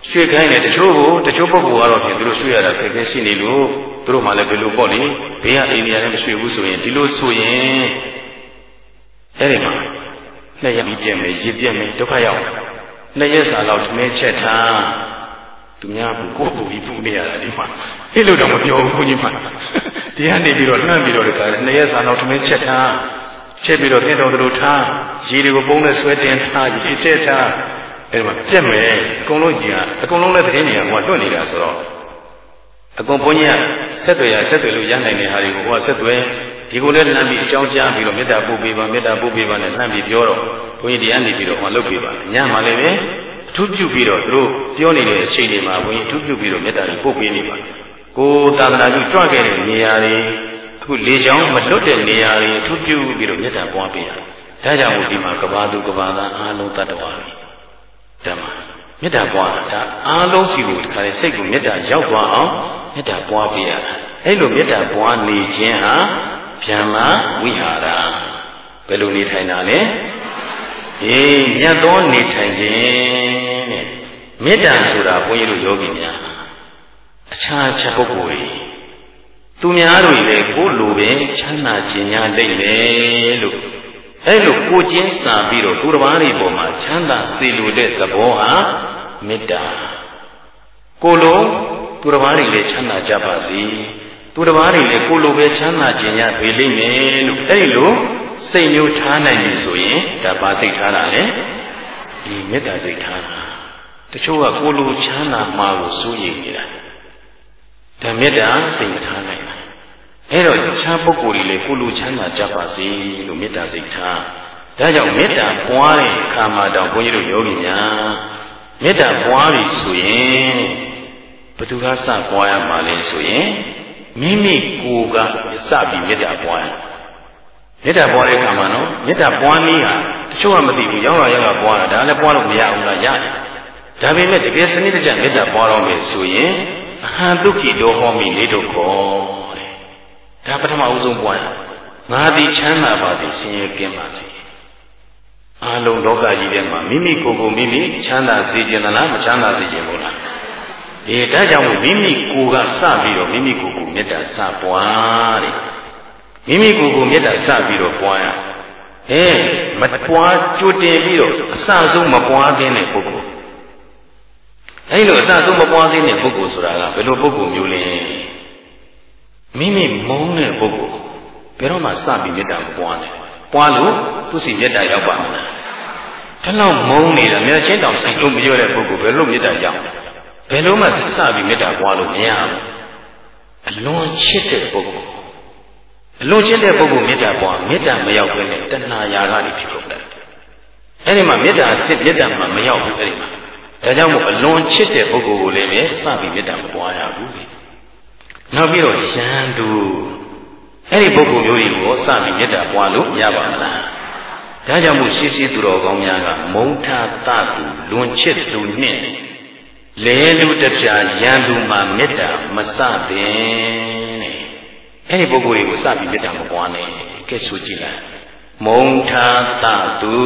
ရွှေခိုင်းတယ်တချို့ကိုတချို့ပုဂ္ဂိုလ်ကတော့ဖြင့်သူတို့ရွှေရတာခက်ခဲရှိနေလို့သူတို့မှလည်းဘယ်လိုပေါ့လေဘေးကအိမ်နေရာလည်းမရွှေဘူးဆိုရင်ဒီလိုဆိုရင်အဲ့ဒီမှာနှစ်ရက်ပြည့်မယ်ရစ်ပြည့်မယ်ဒုက္ခရောက်နှစ်ရက်စာလောက်သမင်းချက်ထားသူများကကိုယ်ပူပြီးပူနေရတာဒီမှာအဲ့လိုတော့မပြောဘူးဘုန်းကြီးမှဒီကနေပြီးတော့လှမ်းပြီးတော့ဒီကနှစ်ရက်စာလောက်သမင်းချက်ထားချက်ပြီးတော့ပြည့်တော်တို့ထားရေတွေကိုပုံနဲ့ဆွဲတင်ထားရေချက်ထားအဲ့ဒီမှာပြက်မယ်အကုန်လုံးကြီးကအကုန်လုံးလည်းသတင်းကြီးကဟိုကတွန့်နေတာဆိုတော့အကုန်ဘုန်းကြီးကဆက်သွယ်ရဆက်သွယ်လို့ရနိုင်တဲ့ဟာတွေကိုဟိုကဆက်သွယ်ဒီကိုလည်းလှမ်းပြီးအကြောင်းကြားပြီးတော့မေတ္တာပို့ပေးပါမေတ္တာပို့ပေးပါနဲ့လှမ်းပြီးပြောတော့ဘုန်းကြီးတရားနေပြီးတော့ဟောလုပ်ပေးပါညမှလည်းပဲအထူးပြုပြီးတော့သူတို့ပြောနေတဲ့အချိန်တွေမှာဘုန်းကြီးအထူးပြုပြီးတော့မေတ္တာတွေပို့ပေးနေပါကိုသာသနာ့ပြုကြွခဲ့တဲ့နေရာတွေအခုလေချောင်းမလွတ်တဲ့နေရာတွေအထူးပြုပြီးတော့မေတ္တာပွားပေးရတယ်ဒါကြောင့်ဒီမှာကဘာသူကဘာသားအားလုံးတတ္တဝါတွေဓမ္မမေတ္တာပွားတာအားလုံးစီကိုဒီခါလေးစိတ်ကိုမေတ္တာရောက်သွားအောင်မေတ္တာပွားပေးရတာအဲ့လိုမေတ္တာပွားနေခြင်းဟာဗျမ္မာဝိဟာရဘယ်လိုနေထိုင်တာလဲအေးမြတ်သောနေထိုင်ခြင်းတဲ့မေတ္တာဆိုတာဘုန်းကြီးတို့ယောဂီများအခြားအခြားပုဂ္ဂိုလ်တွေသူများတို့လည်းကိုယ်လိုပဲချမ်းသာခြင်းများလိမ့်မယ်လို့အဲ့လိုကိုချင်းစာပြီးတော့သူတစ်ပါးတွေပေါ်မှာချမ်းသာစေလိုတဲ့သဘောဟာမေတ္တာကိုလိုသူတစ်ပါးတွေလည်းချမ်းသာကြပါစေသူတစ်ပါးတွေလည်းကိုလိုပဲချမ်းသာခြင်းရပေလိမ့်မယ်လို့အဲ့ဒီလိုစိတ်မျိုးထားနိုင်ပြီဆိုရင်ဒါပါစိတ်ထားတာလေဒီမေတ္တာစိတ်ထားတာတချို့ကကိုလိုချမ်းသာမှာကိုစိုးရိမ်နေတာဒါမေတ္တာစိတ်မထားနိုင်ဘူးအဲ့တော့ခြားပုဂ္ဂိုလ်တွေလည်းကိုလိုချမ်းသာကြပါစေလို့မေတ္တာစိတ်ထားဒါကြောင့်မေတ္တာပွားတဲ့အခါမှာတော့ဘုန်းကြီးတို့ယောဂီများမေတ္တာပွားပြီဆိုရင်ဘယ်သူကစပွားရမှာလဲဆိုရင်မိမိကိုယ်ကစပြီးမေတ္တာပွားရမေတ္တာပွားတဲ့အခါမှာနော်မေတ္တာပွားနည်းဟာတချို့ကမသိဘူးရောက်လာရောက်လာပွားတာဒါလည်းပွားလို့မရဘူးလားရတယ်ဒါပေမဲ့တကယ်စနစ်တကျမေတ္တာပွားတော့မယ်ဆိုရင်အဟံဒုက္ခိတောဟောမိလေးတို့ကောဒါပထမအဦးဆုံးပွားရငါသည်ချမ်းသာပါသည်ဆင်းရဲကင်းပါစေအလုံးလောကကြီးထဲမှာမိမိကိုယ်ကိုမိမိချမ်းသာစေခြင်းလားမချမ်းသာစေခြင်းမို့လားဒီဒါကြောင့်မိမိကိုယ်ကစပြီးတော့မိမိကိုယ်ကိုမေတ္တာစပွားတယ်မိမိကိုယ်ကိုမေတ္တာစပြီးတော့ပွားရအဲမပွားကြိုတင်ပြီးတော့အစဆုံးမပွားသင့်တဲ့ပုဂ္ဂိုလ်အဲလိုအစဆုံးမပွားသင့်တဲ့ပုဂ္ဂိုလ်ဆိုတာကဘယ်လိုပုဂ္ဂိုလ်မျိုးလဲမိမိမုန်းတဲ့ပုဂ္ဂိုလ်ဘယ်တော့မှစပြီးမေတ္တာမပွားနဲ့ပွားလို့သူစီမေတ္တာရောက်ပါမလားဒါတော့မုန်းနေတာမြတ်ချင်းတောင်ဆိုင်လို့မပြောတဲ့ပုဂ္ဂိုလ်ဘယ်လိုမေတ္တာရောက်ဘယ်လိုမှစပြီးမေတ္တာပွားလို့မရဘူးအလွန်ချစ်တဲ့ပုဂ္ဂိုလ်အလွန်ချစ်တဲ့ပုဂ္ဂိုလ်မေတ္တာပွားမေတ္တာမရောက်ဘဲနဲ့တဏှာရာဂတွေဖြစ်ကုန်တယ်အဲ့ဒီမှာမေတ္တာစစ်မေတ္တာမှမရောက်ဘူးအဲ့ဒီမှာဒါကြောင့်မို့အလွန်ချစ်တဲ့ပုဂ္ဂိုလ်ကိုလည်းပဲစပြီးမေတ္တာမပွားရဘူးနောက်ပြီးတော့ရန်သူအဲ့ဒီပုဂ္ဂိုလ်မျိုးတွေကိုစပြီးမေတ္တာပွားလို့ရပါမလားဒါကြောင့်မို့ရှိရှိသူတော်ကောင်းများကမုံထသသူလွန်ချစ်သူနှင့်လဲလူတပြာရန်သူမှာမေတ္တာမစပင်တဲ့အဲ့ဒီပုဂ္ဂိုလ်တွေကိုစပြီးမေတ္တာမပွားနဲ့ကဲဆိုကြည့်လိုက်မုံထသသူ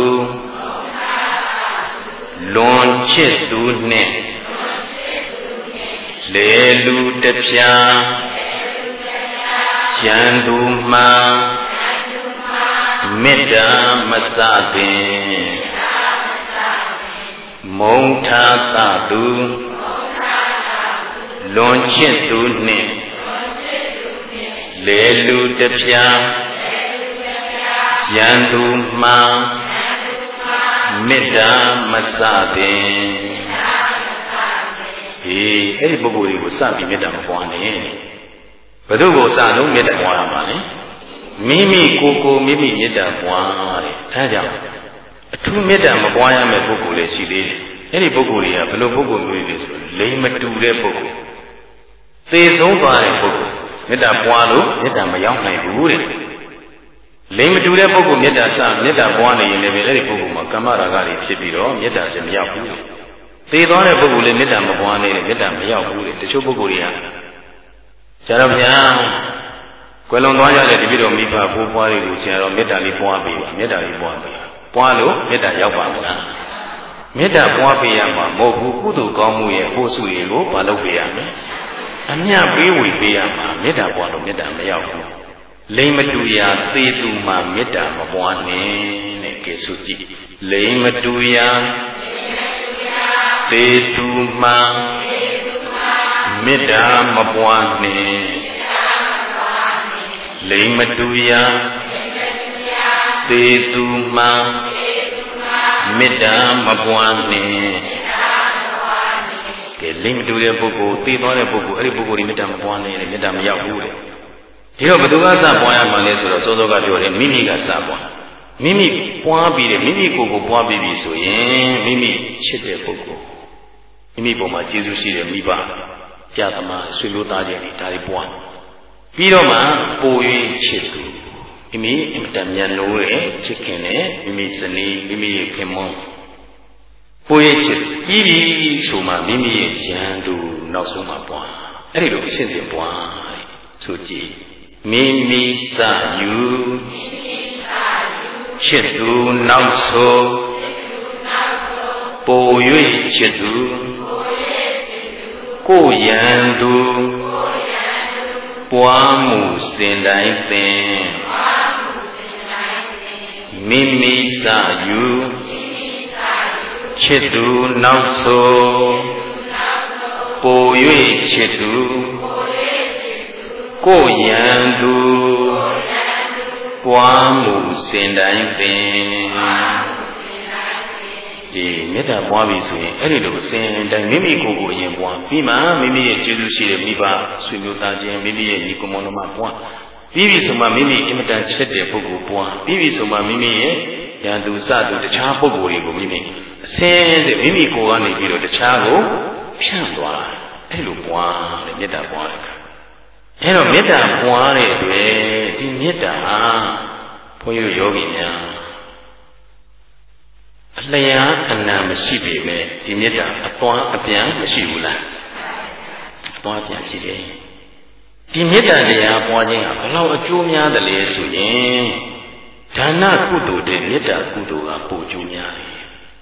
လွန်ချစ်သူနှင့်လေလူတပြာရန်သူမှာမေတ္တာမစပင်မုံထသသူလွန်ချစ်သူနှင့်လေလူတပြာရန်သူမှာမေတ္တာမစပင်ဒီအဲ့ဒီပုဂ္ဂိုလ်တွေကိုစပြီးမေတ္တာမပွားနဲ့ဘယ်သူကိုစလုံးမေတ္တာပွားရမှာလဲမိမိကိုယ်ကိုမိမိမေတ္တာပွားတယ်ဒါကြောင့်အထူးမေတ္တာမပွားရမယ့်ပုဂ္ဂိုလ်လည်းရှိသေးတယ်အဲ့ဒီပုဂ္ဂိုလ်တွေကဘယ်လိုပုဂ္ဂိုလ်မျိုးတွေလဲဆိုလိမ်မတူတဲ့ပုဂ္ဂိုလ်သေဆုံးသွားတဲ့ပုဂ္ဂိုလ်မေတ္တာပွားလို့မေတ္တာမရောက်နိုင်ဘူးတဲ့လိမ်မတူတဲ့ပုဂ္ဂိုလ်မေတ္တာစမေတ္တာပွားနေရင်လည်းအဲ့ဒီပုဂ္ဂိုလ်မှာကမ္မရာဂတွေဖြစ်ပြီးတော့မေတ္တာစမရောက်ဘူးသေသွားတဲ့ပုဂ္ဂိုလ်လည်းမေတ္တာမပွားနေတယ်မေတ္တာမရောက်ဘူးတဲ့တချို့ပုဂ္ဂိုလ်တွေကဆရာတော်ဗျာကွယ်လွန်သွားကြတဲ့တပည့်တော်မိဘဘိုးဘွားတွေကိုဆရာတော်မေတ္တာလေးပွားပေးပါမေတ္တာလေးပွားပေးပွားလို့မေတ္တာရောက်ပါမလားမေတ္တာပွားပေးရမှာမဟုတ်ဘူးကုသိုလ်ကောင်းမှုရဲ့ဟိုစုတွေကိုမလုပ်ပေးရမယ်အမြတ်ပေးဝေပေးရမှာမေတ္တာပွားလို့မေတ္တာမရောက်ဘူးလိမ်မတူရာသေသူမှမေတ္တာမပွားနဲ့တဲ့ကဲဆိုကြည့်လိမ်မတူရာသေသူမှမေတ္တာမပွားနဲ့လိမ်မတူရာသေသူမှမေတ္တာမပွားနဲ့ကဲလိမ်မတူတဲ့ပုဂ္ဂိုလ်သိသွားတဲ့ပုဂ္ဂိုလ်အဲ့ဒီပုဂ္ဂိုလ်ဒီမေတ္တာမပွားနဲ့တဲ့မေတ္တာမရောက်ဘူးတဲ့ဒီတော့ဘယ်သူကစပွားရမှာလဲဆိုတော့စောစောကပြောတယ်မိမိကစပွားမိမိပွားပြီးတယ်မိမိကိုယ်ကိုပွားပြီးပြီဆိုရင်မိမိချစ်တဲ့ပုဂ္ဂိုလ်မိမိပေါ်မှာကျေးဇူးရှိတဲ့မိဘပြသမားဆွေမျိုးသားချင်းတွေဒါတွေပွားပြီးတော့မှပို၍ချစ်သူမိမိအင်တန်မြန်လို့ရဲ့ချစ်ခင်နဲ့မိမိဇနီးမိမိရဲ့ခင်မွန်းပို၍ချစ်ပြီးပြီဆိုမှမိမိရဲ့ရန်သူနောက်ဆုံးမှပွားအဲ့ဒီလိုအစဉ်စဉ်ပွားဆိုကြည့်မိမိစယူချစ်သူနောက်ဆုံးပို၍ချစ်သူကိုယ်ရန်သူပွားမှုစဉ်တိုင်းသင်မိမိစယူချစ်သူနောက်ဆုံးပို၍ချစ်သူကိုယ်ရန်သူပွားမှုစဉ်တိုင်းသင်ဒီမေတ္တာပွားပြီဆိုရင်အဲ့ဒီလိုစဉ်တိုင်းမိမိကိုယ်ကိုအရင်ပွားပြီးမှမိမိရဲ့ကျေးဇူးရှိတဲ့မိဘဆွေမျိုးသားချင်းမိမိရဲ့ညီကောင်မောင်နှမပွားပြီးပြီဆိုမှမိမိအင်မတန်ချစ်တဲ့ပုဂ္ဂိုလ်ပွားပြီးပြီဆိုမှမိမိရဲ့ရန်သူစသူတခြားပုဂ္ဂိုလ်တွေကိုမိမိအစင်းတဲ့မိမိကိုယ်ကနေပြီးတော့တခြားကိုဖြန့်သွားအဲ့လိုပွားတဲ့မေတ္တာပွားတဲ့အဲ့တော့မေတ္တာပွားတဲ့အတွက်ဒီမေတ္တာဟာဘုန်းကြီးတို့ယောဂီများအလျားအနံမရှိပေမဲ့ဒီမေတ္တာအပွားအပြန်မရှိဘူးလားအပွားအပြန်ရှိတယ်ဒီမေတ္တာတရားပွားခြင်းကဘယ်လောက်အကျိုးများတယ်လဲဆိုရင်ဒါနကုသိုလ်တဲ့မေတ္တာကုသိုလ်ကပိုအကျိုးများတယ်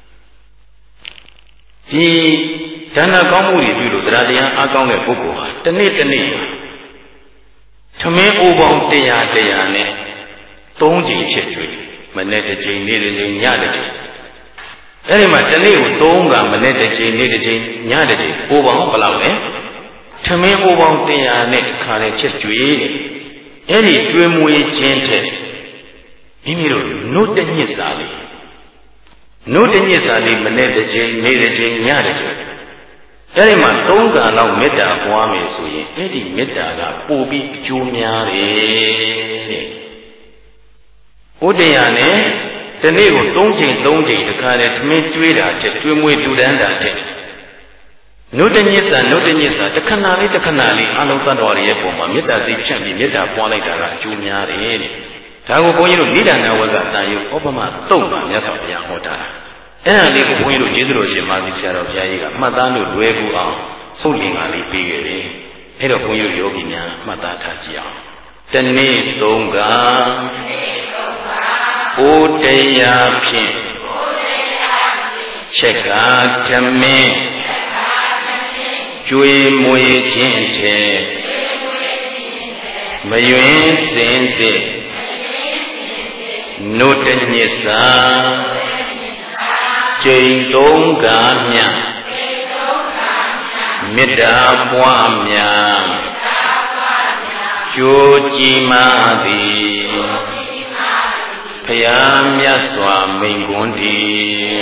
ဒီဒါနကောင်းမှုတွေပြုလို့တရားတရားအားကောင်းတဲ့ပုဂ္ဂိုလ်ဟာတစ်နေ့တစ်နေ့သမင်းအိုးပေါင်းတရားတရားနဲ့သုံးကြိမ်ချက်ကျွေးမနေ့တစ်ကြိမ်နေ့တစ်ကြိမ်ညတစ်ကြိမ်အဲ့ဒီမှာတစ်နေ့ကိုသုံးကမနေ့တစ်ကြိမ်နေ့တစ်ကြိမ်ညတစ်ကြိမ်အိုးပေါင်းဘယ်လောက်လဲသမင်းအိုးပေါင်းတရားနဲ့ခါတဲ့ချက်ကျွေးတယ်အဲ့ဒီကျွေးမွေးခြင်းတဲ့မိမိတို့နှုတ်တညစ်စာလေးနှုတ်တညစ်စာလေးမနေ့တစ်ကြိမ်နေ့တစ်ကြိမ်ညတစ်ကြိမ်အဲ့ဒီမှာသုံးကံလောက်မေတ္တာပွားမယ်ဆိုရင်အဲ့ဒီမေတ္တာကပိုပြီးအကျိုးများတယ်တဲ့။ဥဒယနဲ့ဒီနေ့ကိုသုံးချိန်သုံးချိန်တခါလေသမင်းကျွေးတာတဲ့ကျွေးမွေးတူတန်းတာတဲ့နှုတ်တညစ်စာနှုတ်တညစ်စာတခဏလေးတခဏလေးအလုံးသတ္တဝါတွေရဲ့ပုံမှာမေတ္တာစိတ်ဖြန့်ပြီးမေတ္တာပွားလိုက်တာကအကျိုးများတယ်တဲ့။ဒါကိုဘုန်းကြီးတို့နိဒာနဝကတာယုဩပမသုံးပါမြတ်စွာဘုရားဟောတာ။အဲ့ဒါလေးကိုဘုန်းကြီးတို့ကျေးဇူးတော်ရှင်မာသီဆရာတော်ဘုရားကြီးကမှတ်သားလို့လွယ်ကူအောင်ဆုံးလင်္ကာလေးပေးခဲ့တယ်။အဲ့တော့ဘုန်းကြီးတို့ယောဂီများမှတ်သားထားကြည့်အောင်။တနေ့သုံးကအိုတရားဖြင့်ချက်ကသမင်းကျွေးမွေးခြင်းထဲမယွင်းစင်စစ်နုတညစ်စာကျိန်သုံးကားမြမေတ္တာပွားများကြိုးကြည်မာသည်ဖယားမြတ်စွာမိန်ကွန်းသည်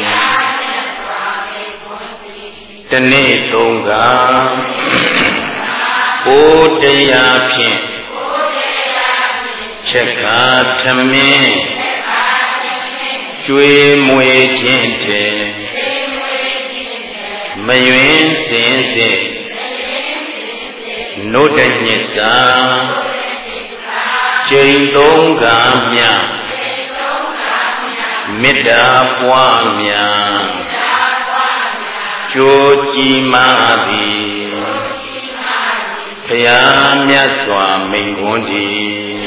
တနေ့သုံးကားအိုတရားဖြင့်ချက်ကသမင်းကျွေးမွေးခြင်းထဲမယွင်းစင်စစ်နုတညစ်စာကျိန်သုံးကားမြမေတ္တာပွားများကြိုးကြည်မာသည်ဘုရားမြတ်စွာမိန်ကွန်းသည်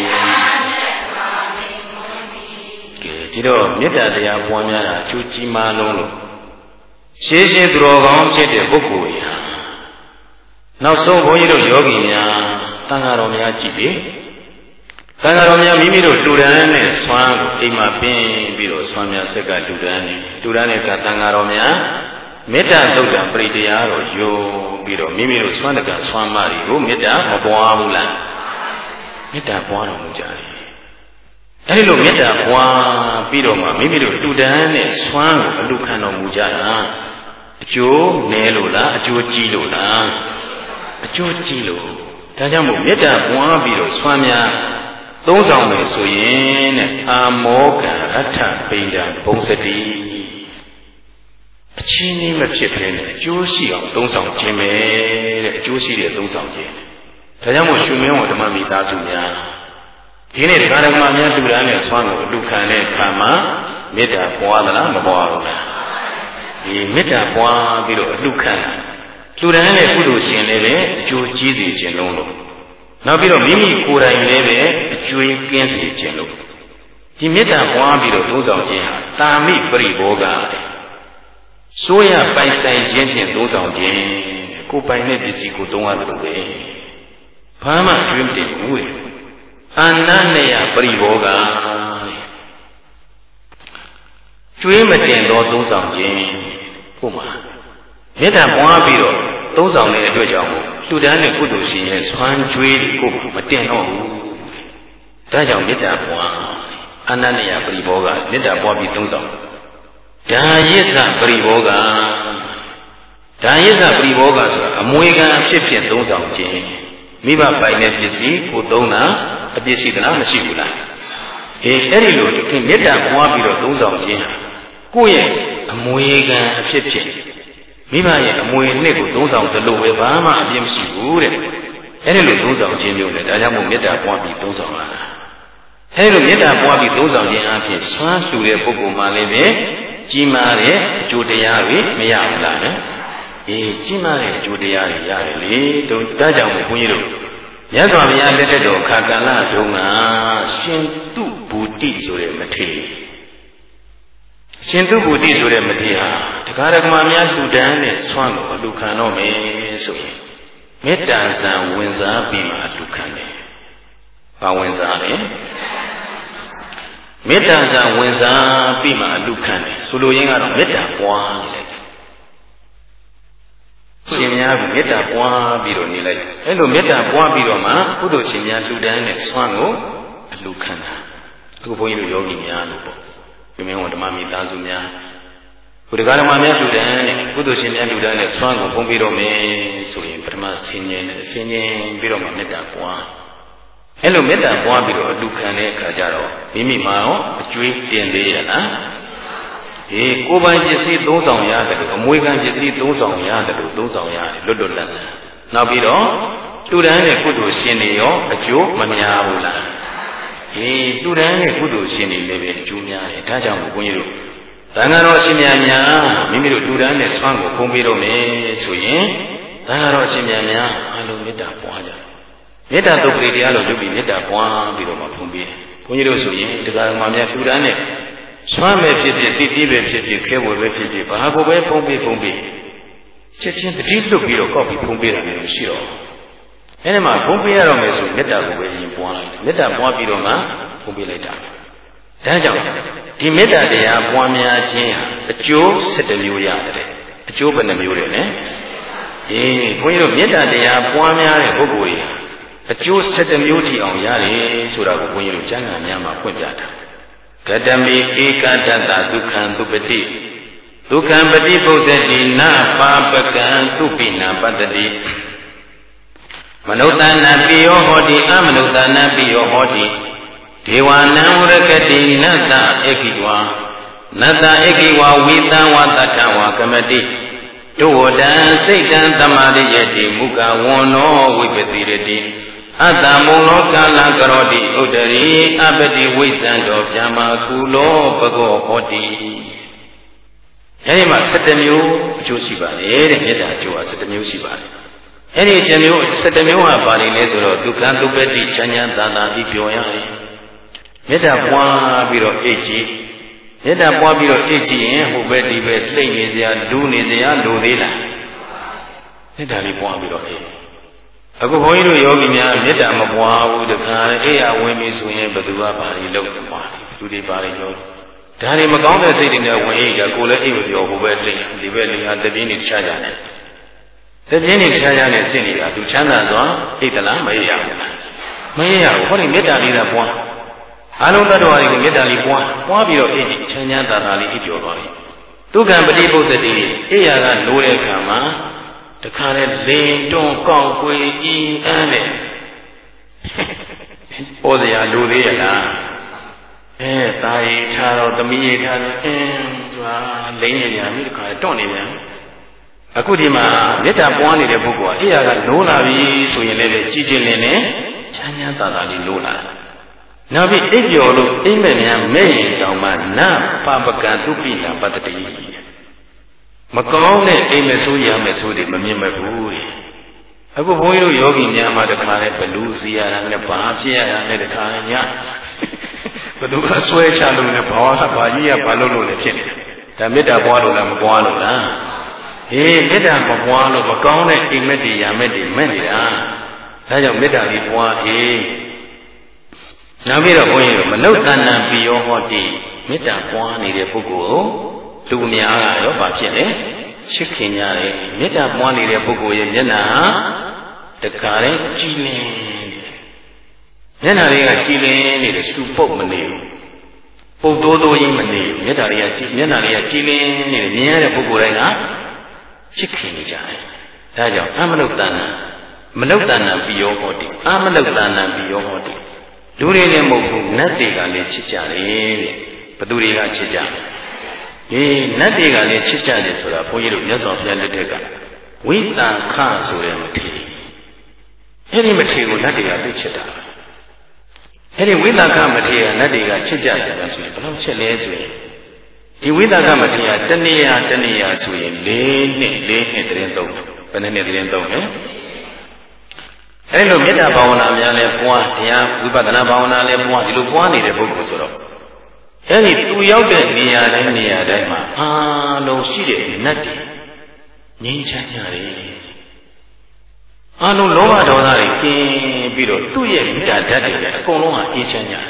ကဲဒီတော့မေတ္တာတရားပွားများတာကြိုးကြည်မာလုံးလို့ရှေးရှေးသူတော်ကောင်းဖြစ်တဲ့ပုဂ္ဂိုလ်တွေဟာနောက်ဆုံးဘုန်းကြီးတို့ယောဂီများတန်ဃာတော်များကြည့်ပြီတန်ဃာတော်များမိမိတို့တူတန်းနဲ့ဆွမ်းကိုအိမ်မှာပင်းပြီးတော့ဆွမ်းများဆက်ကတူတန်းနေတူတန်းနဲ့ကတန်ဃာတော်များမေတ္တာသုတ်တံပရိတရားတော်ယုံပြီးတော့မိမိတို့ဆွမ်းတကဆွမ်းမတွေကိုမေတ္တာမပွားဘူးလားမေတ္တာပွားတော်မူကြတယ်အဲဒီလိုမေတ္တာပွားပြီးတော့မှမိမိတို့တူတန်းနဲ့ဆွမ်းကိုအလူခံတော်မူကြတာအကျိုးနည်းလို့လားအကျိုးကြီးလို့လားအကျိုးကြီးလို့ဒါကြောင့်မို့မေတ္တာပွားပြီးတော့ဆွမ်းများသုံးဆောင်မယ်ဆိုရင်တဲ့အာမောကံအထပိန္ဒံဘုံစတိအချင်းကြီးမဖြစ်ဘဲနဲ့အကျိုးရှိအောင်သုံးဆောင်ခြင်းပဲတဲ့အကျိုးရှိတဲ့သုံးဆောင်ခြင်းဒါကြောင့်မို့ရှင်မင်းဝဓမ္မမိသားစုများဒီနေ့တရားဓမ္မများတူတာနဲ့ဆွမ်းကိုအလူခံတဲ့အခါမှာမေတ္တာပွားသလားမပွားဘူးလားဒီမေတ္တာပွားပြီးတော့အလူခံတာလူတိုင်းနဲ့ကုသိုလ်ရှင်လည်းပဲအကျိုးကြီးစေခြင်းလုံးလို့နောက်ပြီးတော့မိမိကိုယ်တိုင်လည်းပဲအကျွေးကင်းစေခြင်းလို့ဒီမေတ္တာပွားပြီးတော့သုံးဆောင်ခြင်းဟာတာမိပရိဘောဂဆိုရပိုင်ဆိုင်ခြင်းဖြင့်သုံးဆောင်ခြင်းကိုယ်ပိုင်တဲ့ပစ္စည်းကိုသုံးရတယ်လို့ပဲဘာမှကျွေးမတင်ဘူးလေအာနနယပရိဘောဂကျွေးမတင်သောသုံးဆောင်ခြင်းဟုတ်မှာမေတ္တာပွားပြီးတော့သုံးဆောင်တဲ့အတွက်ကြောင့်လူတန်းနဲ့ကုသိုလ်ရှင်ရဲ့ဆွမ်းကြွေးကိုမတင်တော့ဘူးဒါကြောင့်မေတ္တာပွားအာနနယပရိဘောဂမေတ္တာပွားပြီးသုံးဆောင်ဒါယိသပရိဘောဂဒါယိသပရိဘောဂဆိုတာအမွေခံအဖြစ်ဖြင့်သုံးဆောင်ခြင်းမိဘပိုင်တဲ့ပစ္စည်းကိုသုံးတာအပြစ်ရှိသလားမရှိဘူးလားအေးအဲ့ဒီလိုဒီမေတ္တာပွားပြီးတော့သုံးဆောင်ခြင်းကိုယ့်ရဲ့အမွေခံအဖြစ်ဖြင့်မိဘရဲ့အမွေနှစ်ကိုသုံးဆောင်သလိုပဲဘာမှအပြစ်မရှိဘူးတဲ့အဲ့ဒီလိုသုံးဆောင်ခြင်းမျိုးနဲ့ဒါကြောင့်မို့မေတ္တာပွားပြီးသုံးဆောင်ရတာအဲ့ဒီလိုမေတ္တာပွားပြီးသုံးဆောင်ခြင်းအပြင်ဆွမ်းလှူတဲ့ပုဂ္ဂိုလ်မှလည်းပဲကြီးမားတဲ့အကျိုးတရားတွေမရဘူးလားနဲ့အေးကြီးမားတဲ့အကျိုးတရားတွေရတယ်လေတို့ဒါကြောင့်မို့ဘုန်းကြီးတို့မြတ်စွာဘုရားလက်ထက်တော်ခါကာလတုန်းကရှင်တုဘူတိဆိုတဲ့မထေရရှင်တုဘူတိဆိုတဲ့မထေရဟာတရားဓမ္မများလှူဒန်းတဲ့ဆွမ်းကိုအလူခံတော့မယ်ဆိုရင်မေတ္တာဇံဝင်စားပြီးမှအလူခံတယ်။ဘာဝင်စားလဲမေတ္တာဇံဝင်စားပြီးမှအလူခံတယ်ဆိုလိုရင်းကတော့မေတ္တာပွားနေလိုက်တယ်ရှင်များကမေတ္တာပွားပြီးတော့နေလိုက်အဲ့လိုမေတ္တာပွားပြီးတော့မှကုသိုလ်ရှင်များလှူဒန်းတဲ့ဆွမ်းကိုအလူခံတာအခုဘုန်းကြီးတို့ယောဂီများလို့ပေါ့ဒီမင်းဝန်ဓမ္မမိသားစုများဘုရားဓမ္မများလူတန်းနဲ့ကုသိုလ်ရှင်များလူတန်းနဲ့ဆွမ်းကိုဖုံးပြီးတော့မယ်ဆိုရင်ပထမဆင်းရဲနဲ့ဆင်းရဲပြီးတော့မှမေတ္တာပွားအဲ့လိုမေတ္တာပွားပြီးတော့အလူခံတဲ့အခါကျတော့မိမိမှာရောအကျွေးတင်သေးရလားဒီကိုယ်ပိုင်ပစ္စည်းသုံးဆောင်ရတယ်လို့အမွေခံပစ္စည်းသုံးဆောင်ရတယ်လို့သုံးဆောင်ရတယ်လွတ်လွတ်လပ်လပ်နောက်ပြီးတော့လူတန်းနဲ့ကုသိုလ်ရှင်တွေရောအကျိုးမများဘူးလားဒီလူတန်းနဲ့ကုသိုလ်ရှင်တွေလည်းပဲအကျိုးများတယ်ဒါကြောင့်ဘုန်းကြီးတို့သံဃာတော်ရှင်များများမိမိတို့လူတန်းနဲ့ဆွမ်းကိုဖုံးပြီးတော့မယ်ဆိုရင်သံဃာတော်ရှင်များများအလုံးမေတ္တာပွားကြတယ်မေတ္တာသုတ်ပရိတရားလို့ပြုပြီးမေတ္တာပွားပြီးတော့မှဖုံးပြီးဘုန်းကြီးတို့ဆိုရင်တရားဓမ္မများလူတန်းနဲ့ဆွမ်းပဲဖြစ်ဖြစ်တိတိပဲဖြစ်ဖြစ်ခဲဝယ်ပဲဖြစ်ဖြစ်ဘာကိုပဲဖုံးပြီးဖုံးပြီးချက်ချင်းတတိလွတ်ပြီးတော့ကောက်ပြီးဖုံးပြီးတာလည်းရှိတော့အဲဒီမှာဖုံးပေးရတော့မယ်ဆိုမေတ္တာကိုပဲရင်ပွားလိုက်မေတ္တာပွားပြီးတော့မှဖုံးပေးလိုက်တာဒါကြောင့်ဒီမေတ္တာတရားပွားများခြင်းဟာအကျိုး၁၁မျိုးရတယ်အကျိုးဘယ်နှမျိုးလဲနဲ့အေးဘုန်းကြီးတို့မေတ္တာတရားပွားများတဲ့ပုဂ္ဂိုလ်ကြီးအကျိုး၁၁မျိုးထိအောင်ရတယ်ဆိုတာကိုဘုန်းကြီးတို့ကျမ်းဂန်များမှာဖွင့်ပြတာဂတမေဧကတတဒုက္ခံသုပတိဒုက္ခံပတိပုဇ္ဇတိနာပါပကံသုပိနာပတ္တိမနုဿာနာပိယောဟောတိအမနုဿာနာပိယောဟောတိဒေဝနံဝရကတိနတ္တဧကိဝါနတ္တဧကိဝါဝိသံဝတ္ထဝါကမတိဒုဝတံစိတ်တံသမာရိယတိမုကဝန္နောဝိပတိရတိအတ္တမုံလောကာလကရောတိဥဒရိအပတိဝိသံတော်ဗျာမာကုလောပကောဟောတိအဲဒီမှာ၁၁မျိုးအကျိုးရှိပါတယ်တဲ့မေတ္တာအကျိုးက၁၁မျိုးရှိပါတယ်အဲ့ဒီ၁၀မျိုး၁၁မျိုးဟာပါဠိလဲဆိုတော့ဒုက္ခဒုပ္ပတိချမ်းချမ်းသာသာပြီးပြောရတယ်မေတ္တာပွားပြီးတော့အိတ်ကြီးမေတ္တာပွားပြီးတော့အိတ်ကြည့်ရင်ဟိုဘက်ဒီဘက်လှိမ့်နေစရာလူနေစရာလိုသေးလားမေတ္တာလေးပွားပြီးတော့အိတ်အခုဘုန်းကြီးတို့ယောဂီများမေတ္တာမပွားဘူးတခါလေအိယာဝင်ပြီဆိုရင်ဘယ်သူကပါလိလို့ပွားတယ်လူတွေပါလိလို့ဒါတွေမကောင်းတဲ့စိတ်တွေနဲ့ဝင်အိတ်ကကိုယ်လည်းအိတ်မပြောဘူးပဲလှိမ့်ဒီဘက်လေးဟာတပြင်းနေတခြားကြတယ်တပြင်းနေတခြားကြတယ်စိတ်နေတာသူချမ်းသာစွာအိတ်တလားမအိတ်ရဘူးမအိတ်ရဘူးဟောဒီမေတ္တာလေးကပွားအလုံးသတ္တဝါတွေကိုမေတ္တာလေးပွားပွားပြီးတော့အိတ်ချမ်းချမ်းသာသာလေးအိတ်ပြောသွားတယ်ဒုက္ခပฏิပုသတိအိယာကလိုတဲ့အခါမှာတခါလေလိန်တွန်းကောက်ကွေဤအန်းနဲ့ဩဇရာလူသေးရလားအဲတာရီထားတော့သမီးရီထားတော့အင်းဆိုတာလိန်နေပြန်ပြီတခါတွန့်နေပြန်အခုဒီမှာမေတ္တာပွားနေတဲ့ပုဂ္ဂိုလ်ကအိယာကလိုးလာပြီဆိုရင်လည်းကြည်ကျင်လင်းနဲ့ချမ်းချမ်းသာသာလေးလိုးလာနောက်ပြီးအိပ်ပျော်လို့အိမ်မက်များမဲ့ရင်တောင်မှနာပပကံသူပိနာပတ္တိမကောင်းတဲ့အိမ်မက်ဆိုးရမယ်ဆိုတွေမမြင်မဲ့ဘူးအခုဘုန်းကြီးတို့ယောဂီများမှာတခါလဲဘလူးစီရတာနဲ့ဘာဖြစ်ရတာနဲ့တခါညဘသူကဆွဲချလို့နဲ့ဘာဝဘာကြီးကဘာလို့လို့လဲဖြစ်နေဒါမေတ္တာပွားလို့လားမပွားလို့လားဟေးမေတ္တာမပွားလို့မကောင်းတဲ့အိမ်မက်တွေရမယ်တွေမဲ့နေတာဒါကြောင့်မေတ္တာလေးပွားအေးနောက်ပြီးတော့ဘုန်းကြီးတို့မနုဿန္နပိယောဟောတိမေတ္တာပွားနေတဲ့ပုဂ္ဂိုလ်လူများကရောဘာဖြစ်လဲချစ်ခင်ကြတယ်မေတ္တာပွားနေတဲ့ပုဂ္ဂိုလ်ရဲ့မျက်နှာတခါလေကြည်လင်မျက်နှာလေးကကြည်လင်နေတယ်စူပုတ်မနေဘူးပုတ်တိုးတိုးကြီးမနေဘူးမေတ္တာလေးကမျက်နှာလေးကကြည်လင်နေတယ်မြင်ရတဲ့ပုဂ္ဂိုလ်တိုင်းကချစ်ခင်နေကြတယ်ဒါကြောင့်အမနုဿန္နမနုဿန္နပိယောဟောတိအမနုဿန္နပိယောဟောတိလူတွေလည်းမဟုတ်ဘူးနတ်တွေကလည်းချစ်ကြတယ်တဲ့ဘသူတွေကချစ်ကြတယ်အေးနတ်တွေကလည်းချစ်ကြတယ်ဆိုတာဘုန်းကြီးတို့မြတ်စွာဘုရားလက်ထက်ကဝိတံခဆိုတဲ့မထေရအဲ့ဒီမထေရကိုနတ်တွေကသိချစ်တာအဲ့ဒီဝိတံခမထေရနတ်တွေကချစ်ကြတယ်ဆိုရင်ဘယ်လိုချစ်လဲဆိုရင်ဒီဝိတံခမထေရတဏှာတဏှာဆိုရင်၄နှစ်၄နှစ်တရင်သုံးဘယ်နှစ်နှစ်တရင်သုံးလဲအဲ့လိုမေတ္တာဘာဝနာများလဲပွားတရားဝိပဿနာဘာဝနာလဲပွားဒီလိုပွားနေတဲ့ပုဂ္ဂိုလ်ဆိုတော့အဲ့ဒီသူရောက်တဲ့နေရာတိုင်းနေရာတိုင်းမှာအားလုံးရှိတဲ့နတ်တွေငြိမ်းချမ်းကြတယ်အားလုံးလောဘဒေါသတွေကင်းပြီးတော့သူ့ရဲ့မေတ္တာဓာတ်တွေလည်းအကုန်လုံးဟာအေးချမ်းကြတယ်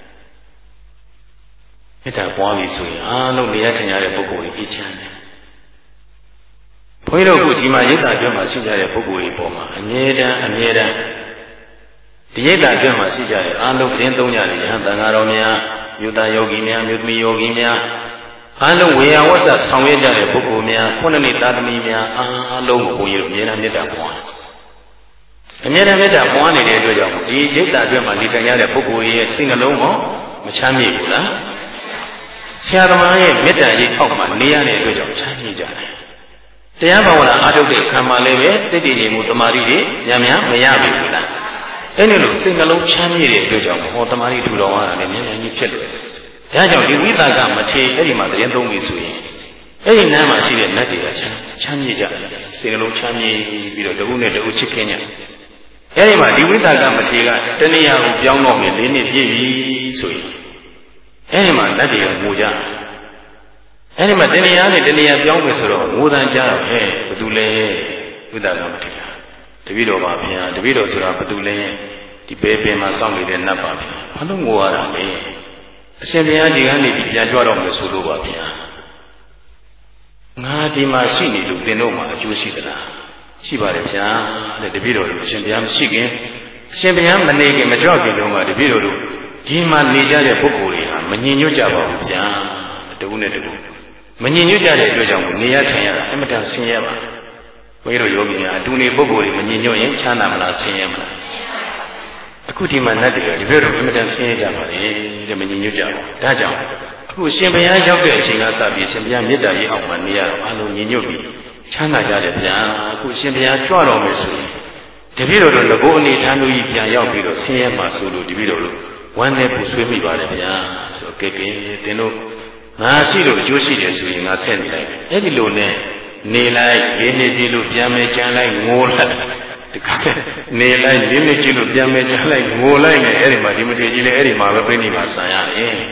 မေတ္တာပွားပြီဆိုရင်အားလုံးနေရာထိုင်ရတဲ့ပုဂ္ဂိုလ်ကြီးအေးချမ်းတယ်ဘုန်းကြီးတို့ကဒီမှာရိတ်တာကျွမ်းမှာရှိကြတဲ့ပုဂ္ဂိုလ်တွေပေါ်မှာအမြဲတမ်းအမြဲတမ်းဒီရိတ်တာကျွမ်းမှာရှိကြတဲ့အားလုံးပြင်းသုံးကြတယ်ယဟန်သံဃာတော်များယုတယောဂီများမြို့သမီးယောဂီများအားလုံးဝေယဝဆဆောင်ရွက်ကြတဲ့ပုဂ္ဂိုလ်များခုနှစ်နှစ်သားသမီးများအားလုံးကိုဘုန်းကြီးတို့အမြဲတမ်းမေတ္တာပွားအမြဲတမ်းမေတ္တာပွားနေတဲ့အတွက်ကြောင့်ဒီရိတ်တာကျွမ်းမှာနေထိုင်ရတဲ့ပုဂ္ဂိုလ်ရဲ့စိတ်နှလုံးကိုမချမ်းမြေ့ဘူးလားဆရာသမားရဲ့မေတ္တာရိပ်အောက်မှာနေရတဲ့အတွက်ကြောင့်ချမ်းမြေ့ကြတယ်တရားဘာဝနာအားထုတ်တဲ့ခံမှာလည်းပဲစိတ်တည်ငြိမ်မှုတမာတိတွေညံ့ညံ့မရဘူးလားအဲ့ဒီလိုစိတ်နှလုံးချမ်းမြေ့တဲ့အတွက်ကြောင့်ဟောတမာတိထူတော်ရတာလည်းမြန်မြန်ကြီးဖြစ်လို့ဒါကြောင့်ဒီဝိသကမထေအဲ့ဒီမှာတရင်သုံးပြီဆိုရင်အဲ့ဒီနားမှာရှိတဲ့နတ်တွေကချမ်းချမ်းမြေ့ကြတယ်စိတ်နှလုံးချမ်းမြေ့ပြီးတော့တခုနဲ့တခုချစ်ခင်ကြအဲ့ဒီမှာဒီဝိသကမထေကတဏှာကိုပြောင်းတော့မယ်လေးနှစ်ပြည့်ပြီဆိုရင်အဲ့ဒီမှာနတ်တွေကငိုကြအဲ့ဒီမှာတဏှာနဲ့တဏှာပြောင်းမယ်ဆိုတော့ငိုတန်ကြတော့ဟဲ့ဘယ်သူလဲဝိသကမထေတပည့်တော်ပါဗျာတပည့်တော်ဆိုတာဘယ်သူလဲဒီဘဲပင်မှာစောင့်နေတဲ့နတ်ပါဗျာဘာလို့ငိုရတာလဲအရှင်ဘုရားဒီကနေဒီပြန်ကြွတော့မယ်ဆိုလို့ပါဗျာငါဒီမှာရှိနေလို့သင်တို့မှာအကျိုးရှိသလားရှိပါတယ်ဗျာတဲ့တပည့်တော်တို့အရှင်ဘုရားမရှိခင်အရှင်ဘုရားမနေခင်မကြွခင်တုန်းကတပည့်တော်တို့ဒီမှာနေကြတဲ့ပုဂ္ဂိုလ်တွေဟာမငြိမ်ညွတ်ကြပါဘူးဗျာတကူနဲ့တကူမငြိမ်ညွတ်ကြတဲ့အတွက်ကြောင့်နေရထိုင်ရတာအမတန်ဆင်းရဲပါဘုရားတို့ယောဂီများအတူနေပုဂ္ဂိုလ်တွေမငြိမ်ညွတ်ရင်ချမ်းသာမလားဆင်းရဲမလားအခုဒီမှာနတ်တွေကဒီဘက်တော့အမတန်ဆင်းရဲကြပါလေတဲ့မငြိမ်ညွတ်ကြဘူးဒါကြောင့်အခုရှင်ဘုရားရောက်တဲ့အချိန်ကစပြီးရှင်ဘုရားမေတ္တာရေးအောင်မှနေရတော့အလုံးငြိမ်ညွတ်ပြီးချမ်းသာကြတယ်ဗျာအခုရှင်ဘုရားကြွတော်မယ်ဆိုရင်တပည့်တော်တို့ငကိုအနေထမ်းတို့ကြီးပြန်ရောက်ပြီးတော့ဆင်းရဲမှဆိုလို့တပည့်တော်တို့ဝမ်းနဲ့ပူဆွေးမိပါတယ်ဗျာဆိုတော့ကဲကဲတင်တို့ငါရှိလို့အကျိုးရှိတယ်ဆိုရင်ငါဆက်နေလိုက်အဲ့ဒီလိုနဲ့နေလိုက်လေးနှစ်ကြည့်လို့ပြန်မယ်ကြမ်းလိုက်ငိုလိုက်တခါနေလိုက်လေးနှစ်ကြည့်လို့ပြန်မယ်ကြမ်းလိုက်ငိုလိုက်နဲ့အဲ့ဒီမှာဒီမထေကြီးလည်းအဲ့ဒီမှာပဲပြိဋိမာဆံရတယ်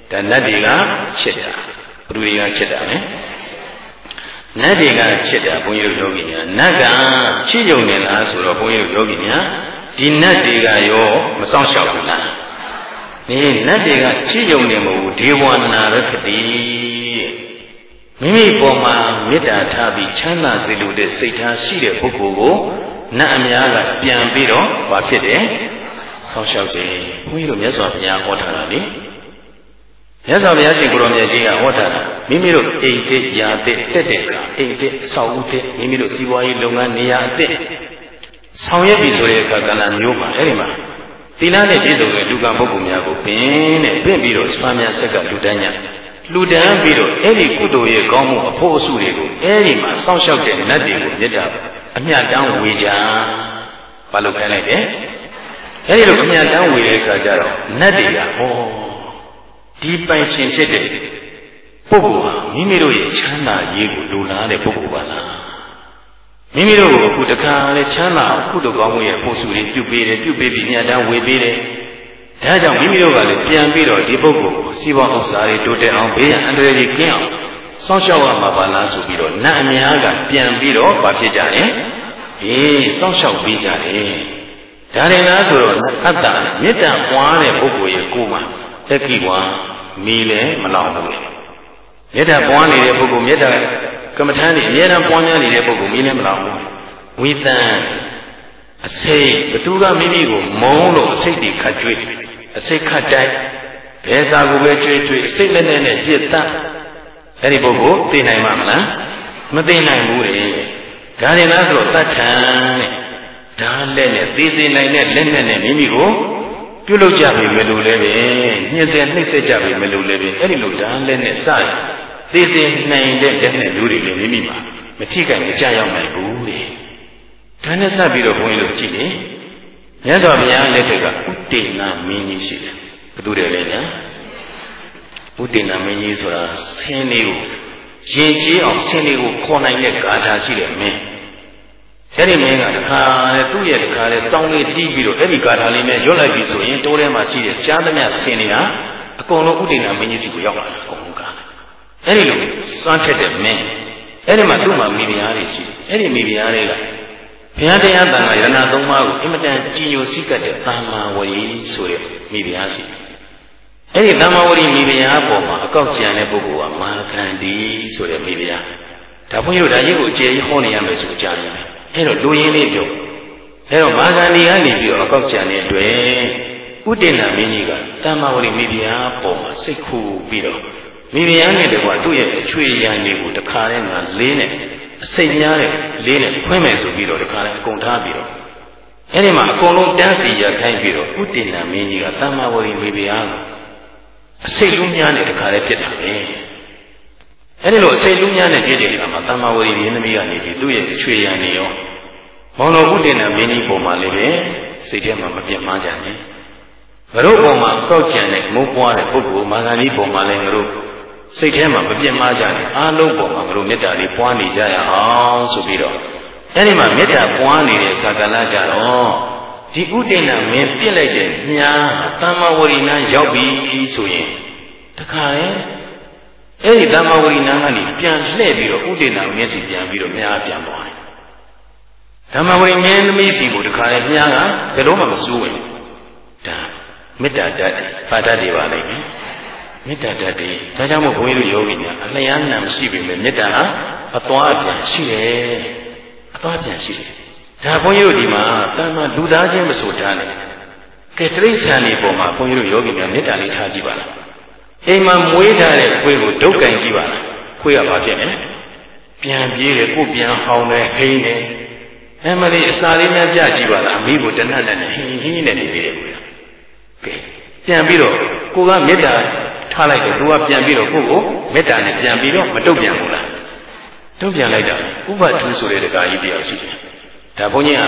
ဒါနတ်တွေကချစ်တာဘုရားတွေကချစ်တာလေနတ်တွေကချစ်တာဘုန်းကြီးတို့ယောဂီများနတ်ကချစ်ယုံနေလားဆိုတော့ဘုန်းကြီးတို့ယောဂီများဒီနတ်တွေကရောမဆောင်ရှောက်ဘူးလားဒီနတ်တွေကချစ်ယုံနေမဟုတ်ဘူးဒေဝနာပဲဖြစ်သည်မိမိပေါ်မှာမေတ္တာထားပြီးချမ်းသာစေလိုတဲ့စိတ်ထားရှိတဲ့ပုဂ္ဂိုလ်ကိုနတ်အများကပြန်ပြီးတော့ဘာဖြစ်တယ်ဆောင်ရှောက်တယ်ဘုန်းကြီးတို့မြတ်စွာဘုရားဟောထားတာလေမြတ်စွာဘုရားရှင်ကိုရောမြတ်ကြီးကဟောထားတာမိမိတို့အိမ်သစ်ယာသစ်တက်တဲ့ကအိမ်သစ်ဆောက်ဦးသစ်မိမိတို့စီးပွားရေးလုပ်ငန်းနေရာအသစ်ဆောင်ရွက်ပြီဆိုတဲ့အခါကလည်းမျိုးပါအဲ့ဒီမှာသီလနဲ့ပြည့်စုံတဲ့လူကံပုဂ္ဂိုလ်များကိုပင်နဲ့ပြင့်ပြီးတော့စွမ်းများဆက်ကလူတန်းညလူတန်းပြီးတော့အဲ့ဒီကုသိုလ်ရဲ့ကောင်းမှုအဖို့အစုတွေကိုအဲ့ဒီမှာစောင့်ရှောက်တဲ့နတ်တွေကိုမြတ်တာအမြတ်တမ်းဝေကြဘာလို့ခိုင်းလိုက်လဲအဲ့ဒီလိုအမြတ်တမ်းဝေတဲ့အခါကျတော့နတ်တွေကဟောဒီပိုင်ရှင်ဖြစ်တဲ့ပုဂ္ဂိုလ်ဟာမိမိတို့ရဲ့ချမ်းသာရေးကိုလိုလားတဲ့ပုဂ္ဂိုလ်ပါလားမိမိတို့ကိုအခုတခါလဲချမ်းသာကုသိုလ်ကောင်းမှုရဲ့ဖို့စုတွေပြုပေးတယ်ပြုပေးပြီးမြတ်တမ်းဝေပေးတယ်ဒါကြောင့်မိမိတို့ကလည်းပြန်ပြီးတော့ဒီပုဂ္ဂိုလ်ကိုစီးပွားဥစ္စာတွေတိုးတက်အောင်ဘေးရန်အန္တရာယ်ကြီးကင်းအောင်စောင့်ရှောက်ရမှာပါလားဆိုပြီးတော့နတ်အများကပြန်ပြီးတော့ဗာဖြစ်ကြတယ်အေးစောင့်ရှောက်ပေးကြတယ်ဒါရင်လားဆိုတော့အတ္တမေတ္တာပွားတဲ့ပုဂ္ဂိုလ်ရဲ့ကိုယ်မှာတက်ကြည့်ကွာမီးလည်းမလောင်ဘူးလေမေတ္တာပွားနေတဲ့ပုဂ္ဂိုလ်မေတ္တာကမ္မထာနေအများအားပွားများနေတဲ့ပုဂ္ဂိုလ်မီးလည်းမလောင်ဘူးဝိသံအစိတ်ဘသူကမိမိကိုမုန်းလို့အစိတ်တွေခတ်ကြွေးအစိတ်ခတ်တိုက်ဘယ်စာကိုပဲကြွေးကြွေးအစိတ်နဲ့နဲ့နဲ့ပြစ်တတ်အဲ့ဒီပုဂ္ဂိုလ်သိနိုင်မှာမလားမသိနိုင်ဘူးလေဒါရင်လားဆိုတော့တတ်ထံတဲ့ဒါလက်နဲ့သိသိနိုင်တဲ့လက်နဲ့နဲ့မိမိကိုပြုလုပ်ကြပြီမလို့လည်းပဲညှင်းဆဲနှိမ့်ဆက်ကြပြီမလို့လည်းပဲအဲ့ဒီလိုဒါလက်နဲ့စရသိသိနိုင်တဲ့လက်နဲ့လူတွေလည်းမိမိမှာမထိခိုက်မကြရောက်နိုင်ဘူးလေဒါနဲ့စပြီးတော့ဘုန်းကြီးတို့ကြည့်လေမြတ်စွာဘုရားလက်ထက်ကဥတေနမင်းကြီးရှိတယ်ဘယ်သူတွေလဲညာဥတေနမင်းကြီးဆိုတာဆင်းလေးကိုရင်ကြီးအောင်ဆင်းလေးကိုခေါ်နိုင်တဲ့ဂါထာရှိတယ်မင်းအဲ့ဒီမင်းကတခါနဲ့သူ့ရဲ့တခါနဲ့စောင်းလေးတီးပြီးတော့အဲ့ဒီဂါထာလေးနဲ့ရွတ်လိုက်ပြီဆိုရင်တိုးထဲမှာရှိတဲ့ကြားသမျှဆင်းနေတာအကုန်လုံးဥတေနမင်းကြီးစီကိုရောက်လာတယ်အကုန်လုံးကအဲ့ဒီလိုစွမ်းထက်တဲ့မင်းအဲ့ဒီမှာသူ့မှာမိဖုရားတွေရှိတယ်အဲ့ဒီမိဖုရားတွေကဘုရားတရားတန်ခါရဏသုံးပါးကိုအင်မတန်ကြည်ညိုစည်းကပ်တဲ့သမ္မာဝရီဆိုတဲ့မိဖုရားရှိတယ်အဲ့ဒီသမ္မာဝရီမိဖုရားပေါ်မှာအကောက်ကျန်တဲ့ပုဂ္ဂိုလ်ကမာခန္ဒီဆိုတဲ့မိဖုရားဒါဘုန်းကြီးတို့ဒါကြီးကိုအကျေကြီးဟောနေရမယ်ဆိုကြားနေတယ်အဲ့တော့လူရင်းလေးပြောအဲ့တော့မာခန္ဒီကနေပြီးတော့အကောက်ကျန်တဲ့အတွက်ဥတေနမင်းကြီးကသမ္မာဝရီမိဖုရားပေါ်မှာစိတ်ခူပြီးတော့မိဖုရားနဲ့တကွာသူ့ရဲ့အချွေရံတွေကိုတခါတည်းမှာလေးနဲ့အစိတ်များတဲ့လေးနဲ့ခွင်းမယ်ဆိုပြီးတော့တခါတည်းအကုန်ထားပြီးတော့အဲ့ဒီမှာအကုန်လုံးတန်းစီရခိုင်းပြီးတော့ဥတေနမင်းကြီးကသမ္မာဝရီမိဖုရားကိုအစိတ်လုံးများနဲ့တခါတည်းဖြစ်တာပဲအဲ့ဒီလိုအစိတ်လုံးများနဲ့ဖြစ်တဲ့အခါမှာသမ္မာဝရီမင်းသမီးကနေပြီးသူ့ရဲ့အချွေရံနေရောမောင်တော်ဥတေနမင်းကြီးပုံမှာလည်းပဲစိတ်ထဲမှာမပြတ်မှားကြနဲ့ငါတို့ပုံမှာကောက်ကြံတဲ့မုန်းပွားတဲ့ပုဂ္ဂိုလ်မာဂန္ဒီပုံမှာလည်းငါတို့စိတ်ထဲမှာမပြတ်မှားကြနဲ့အားလုံးပုံမှာငါတို့မေတ္တာလေးပွားနေကြရအောင်ဆိုပြီးတော့အဲ့ဒီမှာမေတ္တာပွားနေတဲ့ကာကလကြတော့ဒီဥတေနမင်းပြစ်လိုက်တဲ့ညာသမ္မာဝရီနာရောက်ပြီဆိုရင်တခါလေအဲ့ဒီသမ္မာဝရီနာကနေပြန်လှည့်ပြီးတော့ဥတေနမျက်စိပြန်ပြီးတော့မြားပြန်သွားတယ်သမ္မာဝရီမင်းသမီးစီကိုတခါလေမြားကဘယ်တော့မှမစိုးဝင်ဒါမေတ္တာတတ်ပါတတ်တွေပါလိမ့်မယ်မေတ္တာတတ်တွေဒါကြောင့်မို့ဘုန်းကြီးတို့ယောဂီများအလျားနာမရှိပေမဲ့မေတ္တာဟာအသွားအပြန်ရှိတယ်အသွားပြန်ရှိတယ်ဒါဘုန်းကြီးတို့ဒီမှာတဏ္ဍလူသားချင်းမဆိုထားနဲ့ကဲတိရစ္ဆာန်တွေပေါ်မှာဘုန်းကြီးတို့ယောဂီများမေတ္တာလေးထားကြည့်ပါလားအိမ်မှာမွေးထားတဲ့ခွေးကိုဒုက္ကင်ကြည့်ပါလားခွေးကဘာဖြစ်လဲပြန်ပြေးတယ်ကိုပြန်ဟောင်းတယ်ဟိန်းတယ်အမလေးအစာလေးများပြကြည့်ပါလားမိကိုတဏှတ်နဲ့ဟင်းဟင်းနဲ့နေသေးတယ်ကွာကဲပြန်ပြီးတော့ကိုကမေတ္တာထားလိုက်တော့သူကပြန်ပြီးတော့ကိုကိုမေတ္တာနဲ့ပြန်ပြီးတော့မတုတ်ပြန်ဘူးလားတုတ်ပြန်လိုက်တာဥပထုဆိုတဲ့တကားကြီးတရားရှိတယ်ဒါဘုန်းကြီးက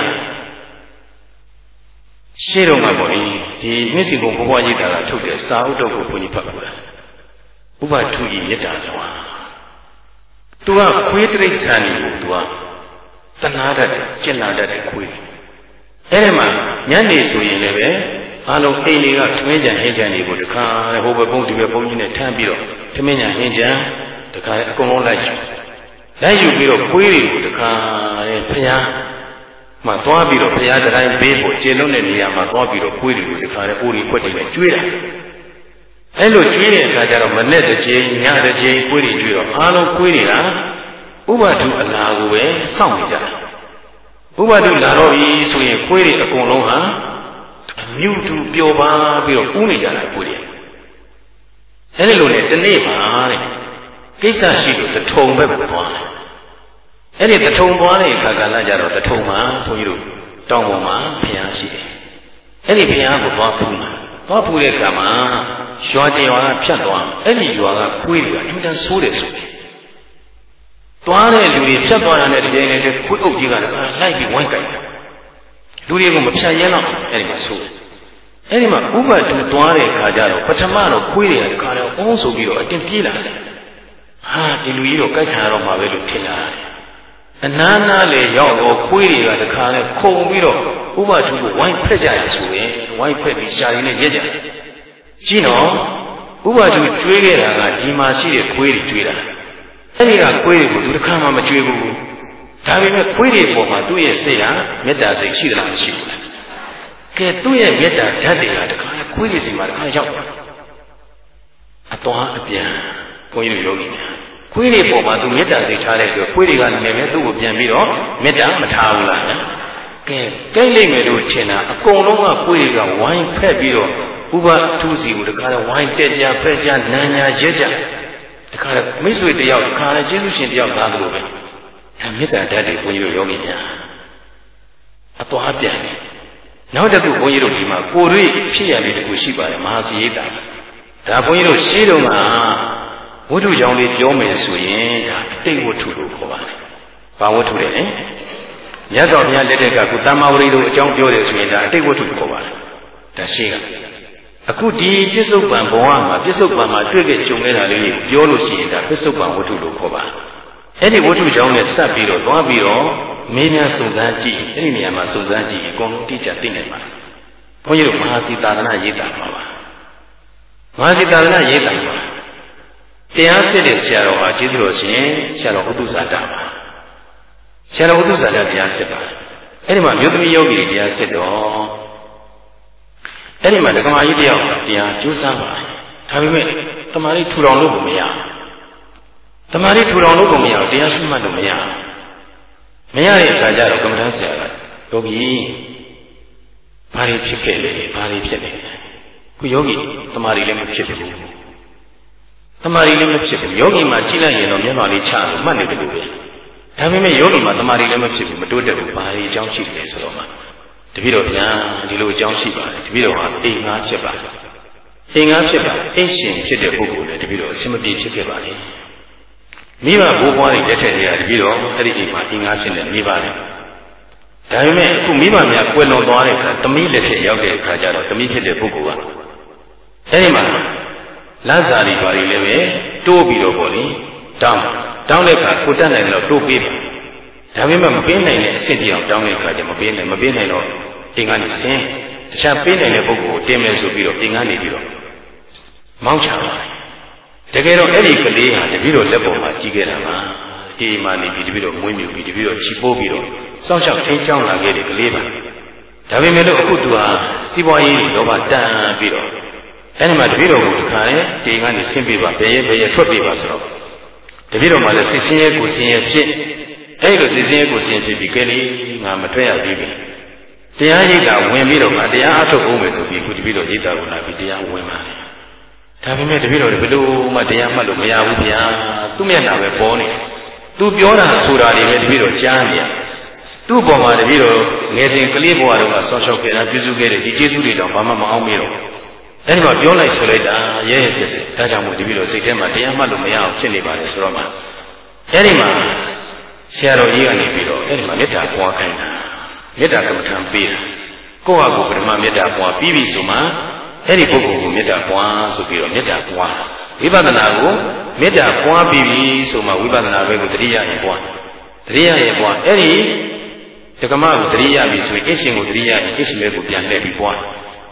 ရှေ့တော့မှာပေါ့ဒီဒီမြစ်စီကုံဘဝကြီးတာကထုတ်တဲ့စာအုပ်တော့ကိုဘုန်းကြီးဖတ်ပါလားဥပထုကြီးမေတ္တာဆိုတာသူကခွေးတိရစ္ဆာန်တွေကိုသူကတဏှာတတ်တယ်ကျင်နာတတ်တယ်ခွေးအဲ့ဒီမှာညနေဆိုရင်လည်းပဲအားလုံးအိမ်တွေကသမင်းကြံဟင်းကြံတွေကိုတခါဟိုဘက်ပုံးဒီဘက်ပုံးကြီးနဲ့ထမ်းပြီးတော့သမင်းကြံဟင်းကြံတခါအကုန်လုံးလိုက်ယူလိုက်ယူပြီးတော့ခွေးတွေကိုတခါတဲ့ဖျားမှသွားပြီးတော့ဖျားတိုင်းဘေးပေါ်ကျေလုံးတဲ့နေရာမှာသွားပြီးတော့ခွေးတွေကိုတခါတဲ့အိုးတွေခွက်တွေနဲ့ကျွေးတာအဲ့လိုကျွေးတဲ့အခါကျတော့မနဲ့တစ်ချိန်ညတစ်ချိန်ခွေးတွေကျွေးတော့အားလုံးခွေးတွေကဥပဒုအလာကိုပဲစောင့်နေကြတယ်ဥပဒုလာတော့ပြီဆိုရင်ခွေးတွေအကုန်လုံးဟာမြူတူပျော်ပါပြီးတော့ကူးနေကြတာခွေးတွေအဲ့ဒီလိုနဲ့ဒီနေ့ပါတဲ့ကိစ္စရှိလို့တထုံဘက်ကိုသွားတယ်အဲ့ဒီတထုံသွားတဲ့အခါကလည်းကြတော့တထုံမှာဘုန်းကြီးတို့တောင်ပေါ်မှာဘုရားရှိတယ်အဲ့ဒီဘုရားကိုသွားဖူးမှာသွားဖူးတဲ့အခါမှာရွာတရွာကဖြတ်သွားအဲ့ဒီရွာကခွေးတွေကအင်တန်ဆိုးတယ်ဆိုတယ်သွားတဲ့လူတွေဖြတ်သွားတာနဲ့တကယ်နဲ့ခွေးအုပ်ကြီးကလည်းလိုက်ပြီးဝိုင်းကြိုက်တယ်လူတွေကိုမဖြတ်ရဲတော့အဲ့ဒီမှာဆိုးတယ်အဲ့ဒီမှာဥပဒုသွားတဲ့အခါကျတော့ပထမတော့ခွေးတွေကတခါတော့အုံးဆိုပြီးတော့အတင်းပြေးလာတယ်ဟာဒီလူကြီးတော့ကြိုက်ခံရတော့မှာပဲလို့ထင်တာအနားနားလေရောက်တော့ခွေးတွေကတခါလဲခုံပြီးတော့ဥပဒုကိုဝိုင်းဖက်ကြရဆိုရင်ဝိုင်းဖက်ပြီးရှာရင်းနဲ့ရက်ကြတယ်ကြည့်နော်ဥပဒုကျွေးခဲ့တာကဒီမှာရှိတဲ့ခွေးတွေကျွေးတာအဲ့ဒီကခွေးတွေကိုသူတစ်ခါမှမကျွေးဘူးဒါပေမဲ့ခွေးတွေပေါ်မှာသူ့ရဲ့စိတ်ဟာမေတ္တာစိတ်ရှိသလားမရှိဘူးလားကဲသူ့ရဲ့မေတ္တာဓာတ်တွေကတခါခွေးတွေစီမှာတခါရောက်အသွားအပြန်ဘုန်းကြီးတို့ယောဂီများခွေးတွေပေါ်မှာသူမေတ္တာစိတ်ထားတဲ့အတွက်ခွေးတွေကလည်းပဲသူ့ကိုပြန်ပြီးတော့မေတ္တာမထားဘူးလားနော်ကဲကြိုက်လိုက်မယ်လို့ထင်တာအကုန်လုံးကခွေးတွေကဝိုင်းဖက်ပြီးတော့ဥပထုစီကိုတခါတော့ဝိုင်းတက်ကြဖက်ကြနာညာရက်ကြတခါတော့မိတ်ဆွေတယောက်တခါတော့ကျေးဇူးရှင်တယောက်သားလို့ပဲဒါမေတ္တာဓာတ်တွေဘုန်းကြီးတို့ယောဂီများအသွားပြန်တယ်နောက်တစ်ခုဘုန်းကြီးတို့ဒီမှာကိုရိဖြစ်ရလေးတစ်ခုရှိပါတယ်မဟာစီရိတာဒါဘုန်းကြီးတို့ရှင်းတော့မှာဝတ္ထုကြောင့်လေးပြောမယ်ဆိုရင်ဒါအတိတ်ဝတ္ထုလို့ခေါ်ပါတယ်ဘာဝတ္ထုလဲမြတ်စွာဘုရားလက်ထက်ကကုသမ္မာဝရိတို့အကြောင်းပြောတယ်ဆိုရင်ဒါအတိတ်ဝတ္ထုကိုခေါ်ပါတယ်ဒါရှင်းကအခုဒီပြစ္ဆုတ်ပံဘဝမှာပြစ္ဆုတ်ပံမှာတွေ့ခဲ့ကြုံခဲ့တာလေးကိုပြောလို့ရှိရင်ဒါပြစ္ဆုတ်ပံဝတ္ထုလို့ခေါ်ပါတယ်အဲ့ဒီဝတ္ထုကြောင့်လည်းစပ်ပြီးတော့သွားပြီးတော့မင်းများစုံစမ်းကြည့်အဲ့ဒီနေရာမှာစုံစမ်းကြည့်အကုန်လုံးတိကျသိနိုင်ပါတယ်ဘုန်းကြီးတို့မဟာစီတာရဏရေးတာပါပါမဟာစီတာရဏရေးတာပါတရားစစ်တဲ့ဆရာတော်ဟာကျေးဇူးတော်ရှင်ဆရာတော်ဥဒ္ဒဇာတပါဆရာတော်ဥဒ္ဒဇာတတရားစစ်ပါအဲ့ဒီမှာမြို့သမီးယောဂီတရားစစ်တော့အဲ့ဒီမှာဒကမာကြီးတယောက်တရားကျိုးစားပါဒါပေမဲ့တမာရီထူထောင်လို့ကိုမရတမာရီထူထောင်လို့ကိုမရတရားရှိမှတ်လို့မရမရတဲ့အခါကျတော့ကမ္မဋ္ဌာန်းဆရာကယောဂီဘာတွေဖြစ်ခဲ့လဲဘာတွေဖြစ်နေလဲခုယောဂီတမာရီလည်းမဖြစ်ဘူးတမာရီလည်းမဖြစ်ဘူးယောဂီမှာကြည့်လိုက်ရင်တော့မျက်နှာလေးချလို့မှတ်နေတယ်လို့ပဲဒါပေမဲ့ယောဂီမှာတမာရီလည်းမဖြစ်ဘူးမတိုးတက်ဘူးဘာတွေအကြောင်းရှိတယ်ဆိုတော့မှတပည့်တော်ဗျာဒီလိုအကြောင်းရှိပါတယ်တပည့်တော်ဟာအိမ်ငါဖြစ်ပါတယ်အိမ်ငါဖြစ်ပါတယ်အိမ်ရှင်ဖြစ်တဲ့ပုဂ္ဂိုလ်လည်းတပည့်တော်အစမပြေဖြစ်ခဲ့ပါလေမိဘဘိုးဘွားတွေလက်ထက်တွေကတပည့်တော်အဲ့ဒီအိမ်မှာအိမ်ငါဖြစ်နေမိပါတယ်ဒါပေမဲ့အခုမိဘများကွယ်လွန်သွားတဲ့အခါသမီးလက်ထက်ရောက်တဲ့အခါကျတော့သမီးဖြစ်တဲ့ပုဂ္ဂိုလ်ကအဲ့ဒီမှာလမ်းစာတွေဘာတွေလဲပဲတိုးပြီးတော့ပေါ့လေတောင်းတောင်းတဲ့အခါကိုတက်နိုင်တော့တိုးပေးပါဒါပေမဲ့မပေးနိုင်တဲ့အဆင့်ကြီးအောင်တောင်းတဲ့အခါကျမပေးနိုင်မပေးနိုင်တော့အင်္ဂါနေဆင်းတခြားပေးနိုင်တဲ့ပုဂ္ဂိုလ်ကိုတင်မယ်ဆိုပြီးတော့အင်္ဂါနေပြီးတော့မောင်းချပါတယ်တကယ်တော့အဲ့ဒီကလေးဟာတပည့်တော်လက်ပေါ်မှာကြီးခဲ့တာပါဒီမှာနေပြီးတပည့်တော်မွေးမြူပြီးတပည့်တော်ချီပိုးပြီးတော့စောင့်ရှောက်ထိန်းချောင်းလာခဲ့တဲ့ကလေးပါဒါပေမဲ့လို့အခုသူဟာစီးပွားရေးလောဘတန်ပြီးတော့အဲ့ဒီမှာတပည့်တော်ကိုတခါနဲ့ဒီကနေဆင်းပြပါဘယ်ရဲ့ဘယ်ရဲ့ထွက်ပြပါဆိုတော့တပည့်တော်မှလည်းစိတ်ဆင်းရဲကိုဆင်းရဲဖြစ်အဲ့လိုစိတ်ဆင်းရဲကိုဆင်းရဲဖြစ်ပြီးကဲလေးငါမထွက်ရသေးဘူးတရားရိပ်တာဝင်ပြီးတော့ငါတရားအထုတ်အောင်မယ်ဆိုပြီးခုတပည့်တော်ရိပ်တာကိုလာပြီးတရားဝင်ပါတယ်ဒါပေမဲ့တပည့်တော်ဘယ်လိုမှတရားမှတ်လို့မရဘူးဗျာသူ့မျက်နှာပဲပေါ်နေသူပြောတာဆိုတာတွေပဲတပည့်တော်ကြားနေရသူ့ပေါ်မှာတပည့်တော်ငယ်စဉ်ကလေးဘဝတုန်းကဆောင်းချောက်ခဲ့တာပြုစုခဲ့တဲ့ဒီကျေးဇူးတွေတော့ဘာမှမအောင်မေးတော့အဲ့ဒီမှာပြောလိုက်ဆိုလိုက်တာရဲရဲဖြစ်စေဒါကြောင့်မို့တပည့်တော်စိတ်ထဲမှာတရားမှတ်လို့မရအောင်ဖြစ်နေပါလေဆိုတော့မှအဲ့ဒီမှာဆရာတော်ကြီးကနေပြီးတော့အဲ့ဒီမှာမေတ္တာပွားခိုင်းတာမေတ္တာကမ္မထံပေးတာကိုယ့်ဟာကိုယ်ပထမမေတ္တာပွားပြီးပြီဆိုမှအဲ့ဒီပုဂ္ဂိုလ်ကိုမေတ္တာပွားဆိုပြီးတော့မေတ္တာပွားဝိပဿနာကိုမေတ္တာပွားပြီးပြီဆိုမှဝိပဿနာဘက်ကိုတတိယရင်ပွားတတိယရင်ပွားအဲ့ဒီဓကမကိုတတိယပြီဆိုရင်အရှင်ကိုတတိယရင်အရှင်ဘက်ကိုပြန်လှည့်ပြီးပွား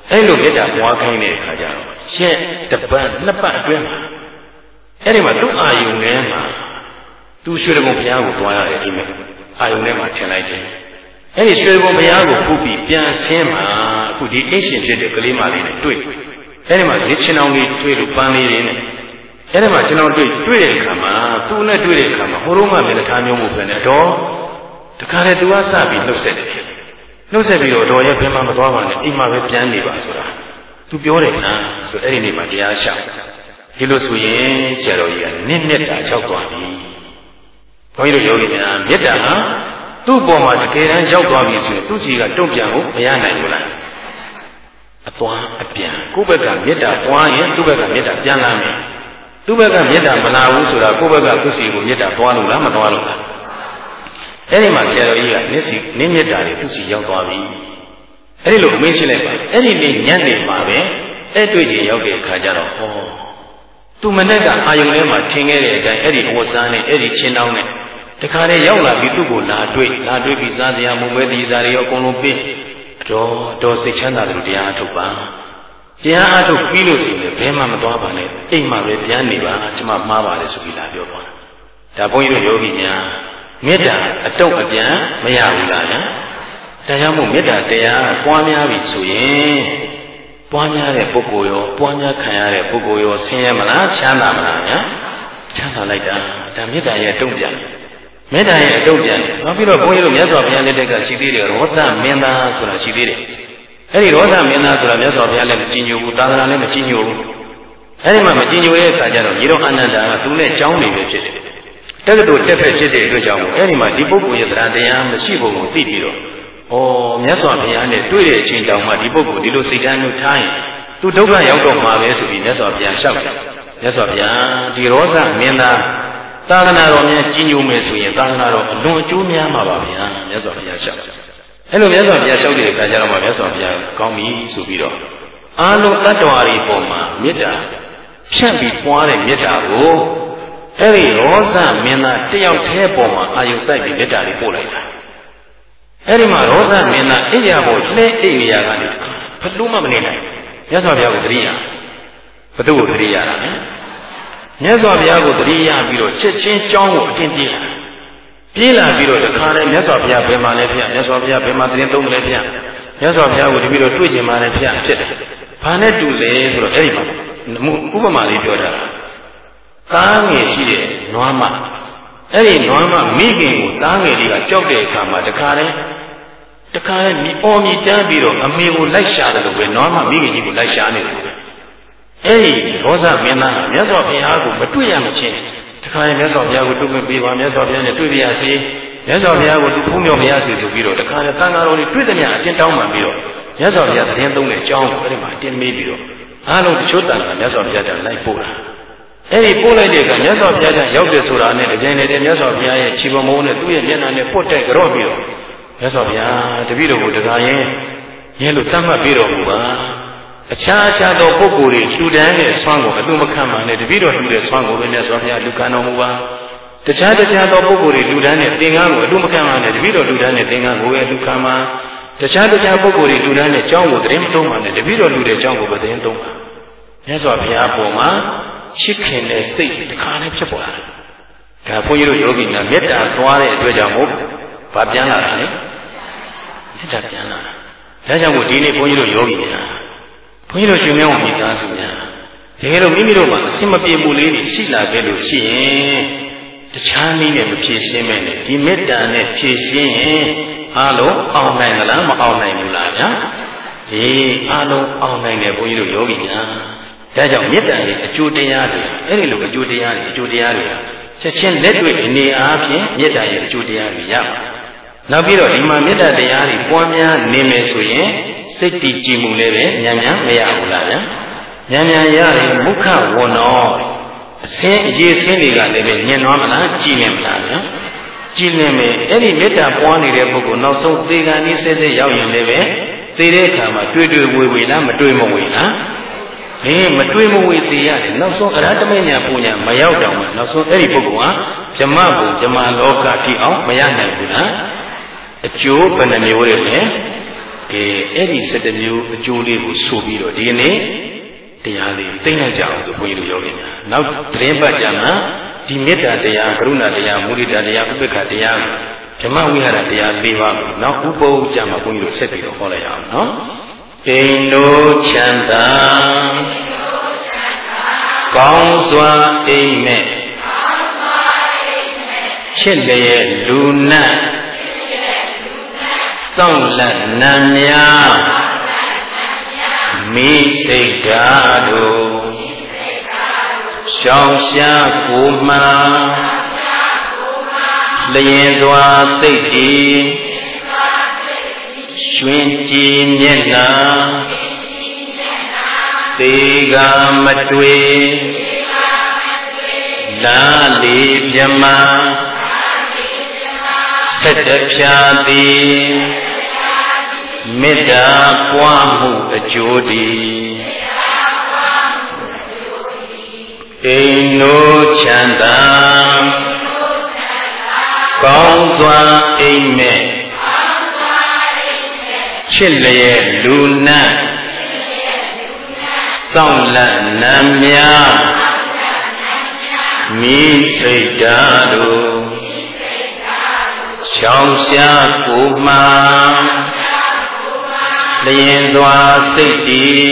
အဲ့လိုမေတ္တာပွားခိုင်းတဲ့အခါကျတော့ရှင်းတပတ်နှစ်ပတ်အတွင်းမှာအဲ့ဒီမှာသူ့အာယုံထဲမှာသူရွှေတကုံဘုရားကိုတွားရတယ်ဒီမဲ့အာယုံထဲမှာထင်လိုက်တယ်အဲ့ဒီရွှေတကုံဘုရားကိုဖူးပြီးပြန်ဆင်းမှာအခုဒီအရှင်ဖြစ်တဲ့ကလေးမလေးနဲ့တွေ့အဲ့ဒီမှာဒီချင်းအောင်လေးတွေ့လို့ပန်းလေးတွေနဲ့အဲ့ဒီမှာကျွန်တော်တွေ့တွေ့တဲ့အခါမှာသူနဲ့တွေ့တဲ့အခါမှာဟိုတုန်းကမြေထားမျိုးမှုပဲနဲ့တော့တခါလေသူကစပြီးနှုတ်ဆက်တယ်နှုတ်ဆက်ပြီးတော့တော်ရဲ့ဘယ်မှမသွားပါနဲ့အိမ်မှာပဲပြန်နေပါဆိုတာသူပြောတယ်လားဆိုအဲ့ဒီနေ့မှာတရားရှောက်ဒီလိုဆိုရင်ဆရာတော်ကြီးကနစ်နစ်တာရောက်သွားပြီဘုန်းကြီးတို့ယောဂီများမေတ္တာဟာသူ့ပေါ်မှာတကယ်တမ်းရောက်သွားပြီဆိုရင်သူ့စီကတုံ့ပြန်ဖို့မရနိုင်ဘူးလားအသွားအပြန်ကိုယ့်ဘက်ကမေတ္တာပွားရင်သူ့ဘက်ကမေတ္တာပြန်လာမယ်သူ့ဘက်ကမေတ္တာမလာဘူးဆိုတာကိုယ့်ဘက်ကသူ့စီကိုမေတ္တာပွားလို့လားမပွားလို့လားအဲ့ဒီမှာဆရာတော်ကြီးကနစ်စီနစ်မေတ္တာတွေသူ့စီရောက်သွားပြီအဲ့ဒီလိုအမေးရှိလိုက်ပါအဲ့ဒီနေ့ညနေမှာပဲအဲ့တွေ့ကြရောက်တဲ့အခါကျတော့ဟောသူမနဲ့ကအာယုံထဲမှာထင်ခဲ့တဲ့အတိုင်းအဲ့ဒီဝတ်စားနဲ့အဲ့ဒီချင်းတောင်းနဲ့တခါလေရောက်လာပြီးသူ့ကိုလာတွေ့လာတွေ့ပြီးစားတရားမုံမဲတိစားတွေရောအကုန်လုံးပြီးတော့တော့စိတ်ချမ်းသာတယ်လို့တရားအထုတ်ပါတရားအထုတ်ပြီးလို့ရှိရင်ဘယ်မှမသွားပါနဲ့အိမ်မှာပဲပြန်နေပါကျွန်မမှားပါတယ်ဆိုပြီးလာပြောသွားတာဒါဘုန်းကြီးတို့ယောဂီများမေတ္တာအတုတ်အပြန်မရဘူးလားညာဒါကြောင့်မို့မေတ္တာတရားပွားများပြီဆိုရင်ပွားများတဲ့ပုဂ္ဂိုလ်ရောပွားများခံရတဲ့ပုဂ္ဂိုလ်ရောဆင်းရဲမလားချမ်းသာမလားညာချမ်းသာလိုက်တာဒါမေတ္တာရဲ့တုံ့ပြန်မေတ္တာရဲ့အတုံ့ပြန်နောက်ပြီးတော့ဘုန်းကြီးတို့မြတ်စွာဘုရားလက်ထက်ကရှိသေးတယ်ရောသမင်းသားဆိုတာရှိသေးတယ်အဲ့ဒီရောသမင်းသားဆိုတာမြတ်စွာဘုရားလည်းမကြည်ညိုဘူးသာသနာလည်းမကြည်ညိုဘူးအဲ့ဒီမှာမကြည်ညိုရဲ့အခါကျတော့ညီတော်အနန္ဒာကသူနဲ့ကြောင်းနေပဲဖြစ်တယ်တက္ကသိုလ်တက်ဖက်ဖြစ်တဲ့အတွက်ကြောင့်အဲ့ဒီမှာဒီပုဂ္ဂိုလ်ရဲ့တရားတရားမရှိဖို့ကိုသိပြီးတော့ဩမြတ်စွာဘုရားနဲ့တွေ့တဲ့အချိန်တောင်မှဒီပုဂ္ဂိုလ်ဒီလိုစိတ်ဓာတ်မျိုးထားရင်သူဒုက္ခရောက်တော့မှာပဲဆိုပြီးမြတ်စွာဘုရားလျှောက်တယ်မြတ်စွာဘုရားဒီရောသမင်းသားသာသနာတော်များကြီးညိုမယ်ဆိုရင်သာသနာတော်အလွန်အကျိုးများမှာပါဗျာမြတ်စွာဘုရားလျှောက်အဲ့လိုမြတ်စွာဘုရားလျှောက်တဲ့အခါကျတော့မှမြတ်စွာဘုရားကောင်းပြီဆိုပြီးတော့အာလုံးတတ္တဝါတွေပေါ်မှာမေတ္တာဖြန့်ပြီးပွားတဲ့မေတ္တာကိုအဲ့ဒီရောသမင်းသားတယောက်တည်းပေါ်မှာအာယုစိုက်ပြီးမေတ္တာလေးပို့လိုက်တာအဲ့ဒီမှာရောသမင်းသားအိယာပေါ်လှဲအိနေရာကနေဘလို့မှမနေနိုင်မြတ်စွာဘုရားကိုတရိယာဘသူ့ကိုတရိယာတာလဲမြတ်စွာဘုရားကိုတရိယာပြီးတော့ချက်ချင်းကြောင်းကိုအတင်းပြေးလာပြေးလာပြီးတော့တခါတည်းမြတ်စွာဘုရားဘယ်မှာလဲဖေမြတ်စွာဘုရားဘယ်မှာသတင်းသုံးလဲဖေမြတ်စွာဘုရားကိုတပည့်တော်တွေ့ကျင်ပါလေဖေဖြစ်တယ်ဘာနဲ့တူလဲဆိုတော့အဲ့ဒီမှာဥပမာလေးပြောတာသားငယ်ရှိတဲ့နွားမအဲ့ဒီနွားမမိခင်ကိုသားငယ်လေးကကြောက်တဲ့အခါမှာတခါတည်းတခါတည်းမိအော်မြည်တန်းပြီးတော့အမေကိုလိုက်ရှာတယ်လို့ပဲနွားမမိခင်ကြီးကိုလိုက်ရှာနေတယ်အဲ့ဒီရောသမင်းသားကမြတ်စွာဘုရားကိုမတွေ့ရမချင်းတခါရင်မြတ်စွာဘုရားကိုတွေ့ခွင့်ပေးပါမြတ်စွာဘုရားနဲ့တွေ့ပြရစီမြတ်စွာဘုရားကိုသူဖုံးမြော်မရစီဆိုပြီးတော့တခါရင်သံဃာတော်တွေတွေ့တဲ့ညအတင်းတောင်းပန်ပြီးတော့မြတ်စွာဘုရားသတင်းသုံးတဲ့အကြောင်းကိုအဲ့ဒီမှာအတင်းမေးပြီးတော့အားလုံးတချို့တန်ကမြတ်စွာဘုရားကလိုက်ပို့တာအဲ့ဒီပို့လိုက်တဲ့အခါမြတ်စွာဘုရားကရောက်တယ်ဆိုတာနဲ့တကယ်နဲ့မြတ်စွာဘုရားရဲ့ခြေပေါ်မုံနဲ့သူ့ရဲ့မျက်နှာနဲ့ပုတ်တိုက်ကြော့ပြီးတော့မြတ်စွာဘုရားတပည့်တော်ကိုတခါရင်ရင်းလို့တတ်မှတ်ပြီးတော်မူပါအခြားအခြားသောပုဂ္ဂိုလ်တွေလှူဒန်းတဲ့ဆွမ်းကိုအလိုမခံပါနဲ့တပည့်တော်လှူတဲ့ဆွမ်းကိုပဲမြတ်စွာဘုရားလူခံတော်မူပါတခြားတခြားသောပုဂ္ဂိုလ်တွေလှူဒန်းတဲ့သင်္ကန်းကိုအလိုမခံပါနဲ့တပည့်တော်လှူဒန်းတဲ့သင်္ကန်းကိုပဲလူခံပါတခြားတခြားပုဂ္ဂိုလ်တွေလှူဒန်းတဲ့အကြောင်းကိုသတင်းမသုံးပါနဲ့တပည့်တော်လှူတဲ့အကြောင်းကိုပဲသတင်းသုံးပါမြတ်စွာဘုရားပေါ်မှာချစ်ခင်တဲ့စိတ်တစ်ခါနဲ့ဖြစ်ပေါ်လာတယ်ဒါဘုန်းကြီးတို့ယောဂီများမေတ္တာသွားတဲ့အတွက်ကြောင့်မို့ဗာပြန်လာတာလေမေတ္တာပြန်လာတာဒါကြောင့်မို့ဒီနေ့ဘုန်းကြီးတို့ယောဂီများဘုန်းကြီးတို့ရှင်မြောင်းမိသားစုများတကယ်လို့မိမိတို့မှာအစင်မပြေမှုလေးတွေရှိလာခဲ့လို့ရှိရင်တခြားနည်းနဲ့မဖြေရှင်းမဲ့နဲ့ဒီမေတ္တာနဲ့ဖြေရှင်းရင်အားလုံးအောင်နိုင်လားမအောင်နိုင်ဘူးလားဗျာဒီအားလုံးအောင်နိုင်တယ်ဘုန်းကြီးတို့ယောဂီများဒါကြောင့်မေတ္တာရဲ့အကျိုးတရားတွေအဲ့ဒီလိုအကျိုးတရားတွေအကျိုးတရားတွေချက်ချင်းလက်တွေ့အနေအားဖြင့်မေတ္တာရဲ့အကျိုးတရားတွေရပါနောက်ပြီးတော့ဒီမှာမေတ္တာတရားတွေပွားများနေမယ်ဆိုရင်စိတ်တည်ကြည်မှုလည်းပဲဉာဏ်ဉာဏ်မရဘူးလားဗျာဉာဏ်ဉာဏ်ရတယ်မုခဝဏ္ဏအစင်းအရေးစင်းတွေကလည်းပဲညင်သွားမလားကြည်နေမလားဗျာကြည်နေမယ်အဲ့ဒီမေတ္တာပွားနေတဲ့ပုဂ္ဂိုလ်နောက်ဆုံးသေကံဤစဲစဲရောက်ရင်လည်းပဲသေတဲ့အခါမှာတွေ့တွေ့ဝေဝေလားမတွေ့မဝေလားဟင်းမတွေ့မဝေသေးရတယ်နောက်ဆုံးအရဟတမညာပူညာမရောက်တော့ဘူးနောက်ဆုံးအဲ့ဒီပုဂ္ဂိုလ်ဟာဗြဟ္မဘုံဗြဟ္မလောကထိအောင်မရနိုင်ဘူးလားအကျိုးဘယ်နှမျိုးလဲဒီအဲ့ဒီစက်တမျိုးအကျိုးလေးကိုဆိုပြီးတော့ဒီနေ့တရားလေးသိနိုင်ကြအောင်ဆိုဘုန်းကြီးတို့ယောဂီများနောက်သတင်းပတ်ကြမှာဒီမေတ္တာတရားကရုဏာတရားမုဒိတာတရားဥပေက္ခတရားဓမ္မဝိဟာရတရား၄ပါးကိုနောက်ဥပုပ်ကြမှာဘုန်းကြီးတို့ဆက်ပြီးတော့ဟောလိုက်အောင်နော်အိမ်တို့ချမ်းသာကောင်းစွာအိမ်မက်ချစ်လျက်လူနတ်စောင့်လက်နံများမိစိတ်ဓာတ်တို့ရှောင်ရှားကိုမှလျင်စွာစိတ်တည်ရွှင်ကြည်မျက်နှာသေကမတွေ့လာလေပြမဆက်တဖြာသည်မေတ္တာပွားမှုအကျိုးတည်အိမ်တို့ချမ်းသာကောင်းစွာအိမ်မက်ချစ်လျက်လူနတ်စောင့်လက်နံများမိစိတ်ဓာတ်တို့ရှောင်ရှားကိုမှလျင်စွာစိတ်တည်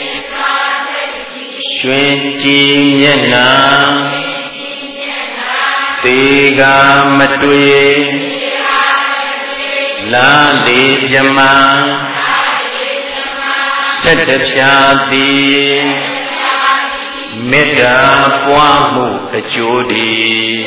ရွှင်ကြည်မျက်နှာသေကမတွေ့လာလေပြမဆက်တဖြာသည်မေတ္တာပွားမှုအကျိုးတည်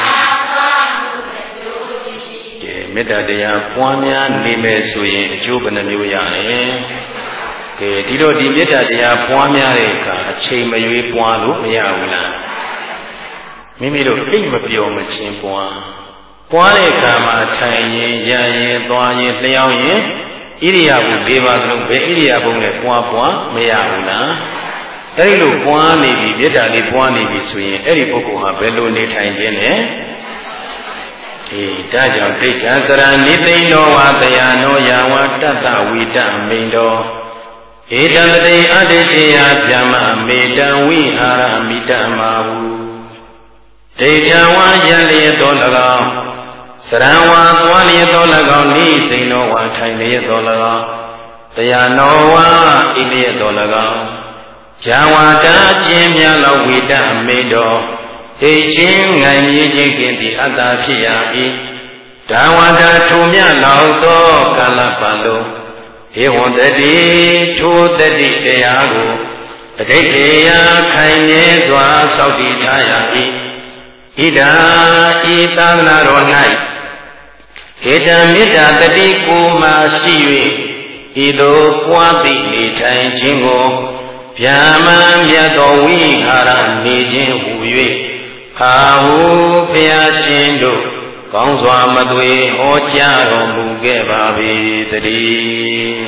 မေတ္တာတရားပွားများနေမယ်ဆိုရင်အကျိုးဘယ်နှမျိုးရလဲ။ကဲဒီတော့ဒီမေတ္တာတရားပွားများတဲ့အခါအချိန်မရွေးပွားလို့မရဘူးလား။မိမိတို့အိတ်မပျော်မချင်းပွားပွားတဲ့အခါမှာထိုင်ရင်ရရင်သွားရင်လျှောင်းရင်ဣရိယာပု၄ပါးလုံးပဲဣရိယာပုနဲ့ပွားပွားမရဘူးလား။အဲဒီလိုပွားနေပြီမေတ္တာလေးပွားနေပြီဆိုရင်အဲ့ဒီပုဂ္ဂိုလ်ဟာဘယ်လိုနေထိုင်ခြင်းလဲ။ေဒါကြောင့်ဒိဋ္ဌာစရဏိသိဏောဝါတရားနောယဝတတ္တဝိတမိန်တော်ဧတံတိအတ္တိယဗျမမေတံဝိဟာရမိတမဟုဒိဋ္ဌံဝါယံလျက်တော်၎င်းစရံဝါသွားလျက်တော်၎င်းနိသိဏောဝါထိုင်လျက်တော်၎င်းတရားနောဝါဣလျက်တော်၎င်းဇာဝတာခြင်းများလောက်ဝိတမိန်တော်ိချင်းငိုင်ကြီးခြင်းကင်းသည့်အတ္တဖြစ်ရ၏ဒါဝတာထိုမြလောက်သောကာလပတ်လုံးဧဝံတတိထိုတတိတရားကိုအဋိဋ္ဌေယခိုင်နေစွာစောင့်တည်ထားရ၏ဣဒာဤသာသနာတော်၌ဧတံမေတ္တာတတိကိုမှရှိ၍ဤသို့ပွားသည့်နေထိုင်ခြင်းကိုဗျာမံမြတ်သောဝိဟာရနေခြင်းဟူ၍အာဟုဘုရားရှင်တို့ကောင်းစွာမသွေဟောကြားတော်မူခဲ့ပါ၏တည်း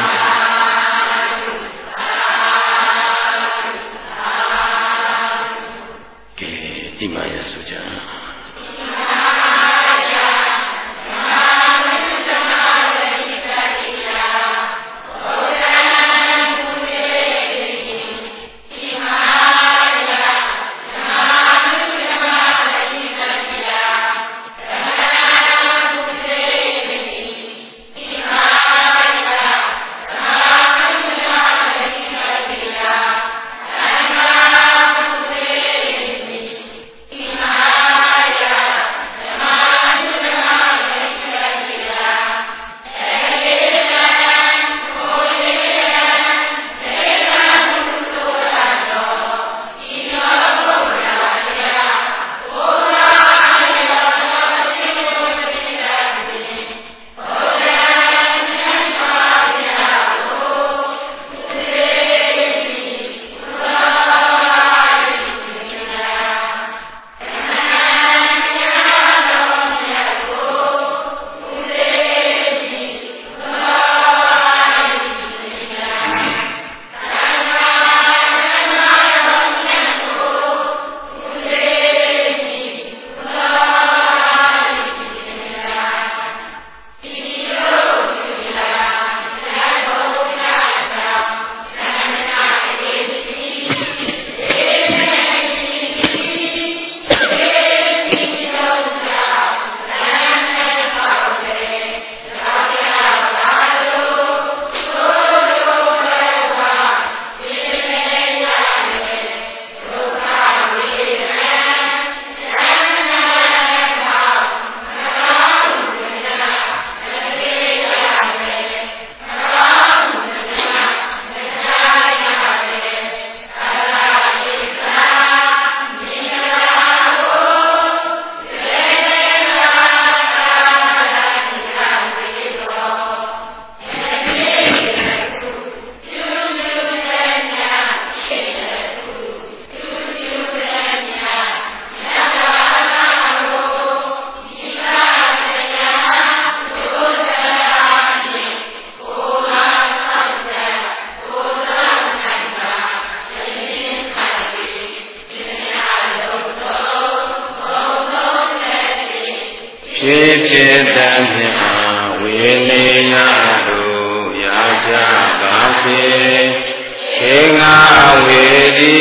ကဲဒီမှာရဆိုကြ Shipitanya Vinayadu Yajagase Hinga Vedi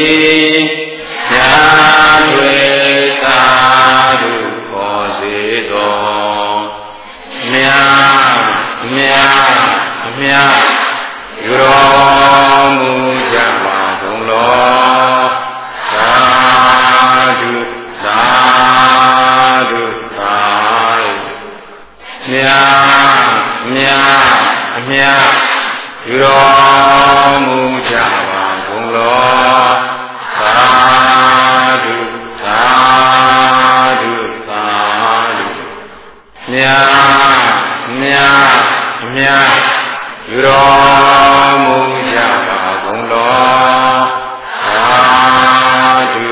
Yadwe Sadu Kosido Mya Mya Mya Yuromu Java Dunglo Sadu Sadu Sadu Mya Mya Mya Yuromu Java Dunglo Sadu Sadu Sadu Mya Mya Mya Yuromu Java Dunglo Sadu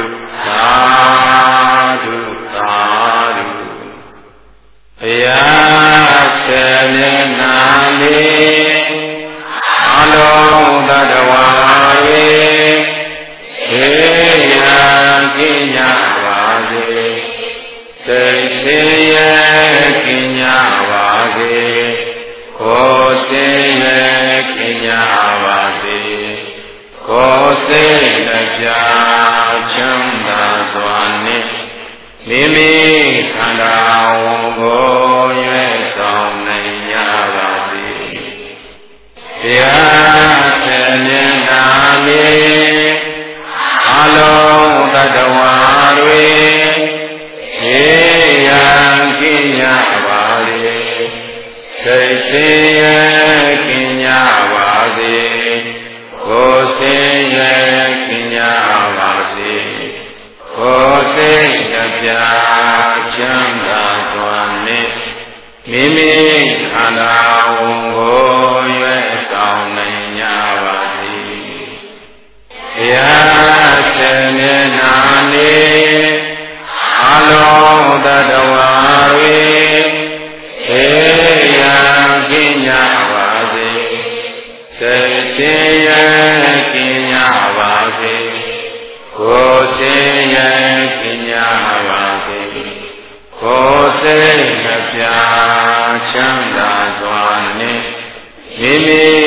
Sadu Sadu Yasemenani Alo Dadawari Eya Kinya Vage Seiseye Kinya Vage Koseye Kinya Vage Koseye Pya Chanda Swani Mimi Kanda Wongo Yue Song Nanya Vage Yasemenani Alo Dadawari Eya Kinya Vage Seiseye Kinya Vage Koseye Kinya Vage Koseye Pya Chanda Swani Mimi Kanda Wongo Yue Song Nanya Vage Yasemenani Alo Dadawari Eya Kinya Vage Seiseye Kinya Vage Koseye Kinya Vage Koseye Pya Chanda Swani Mimi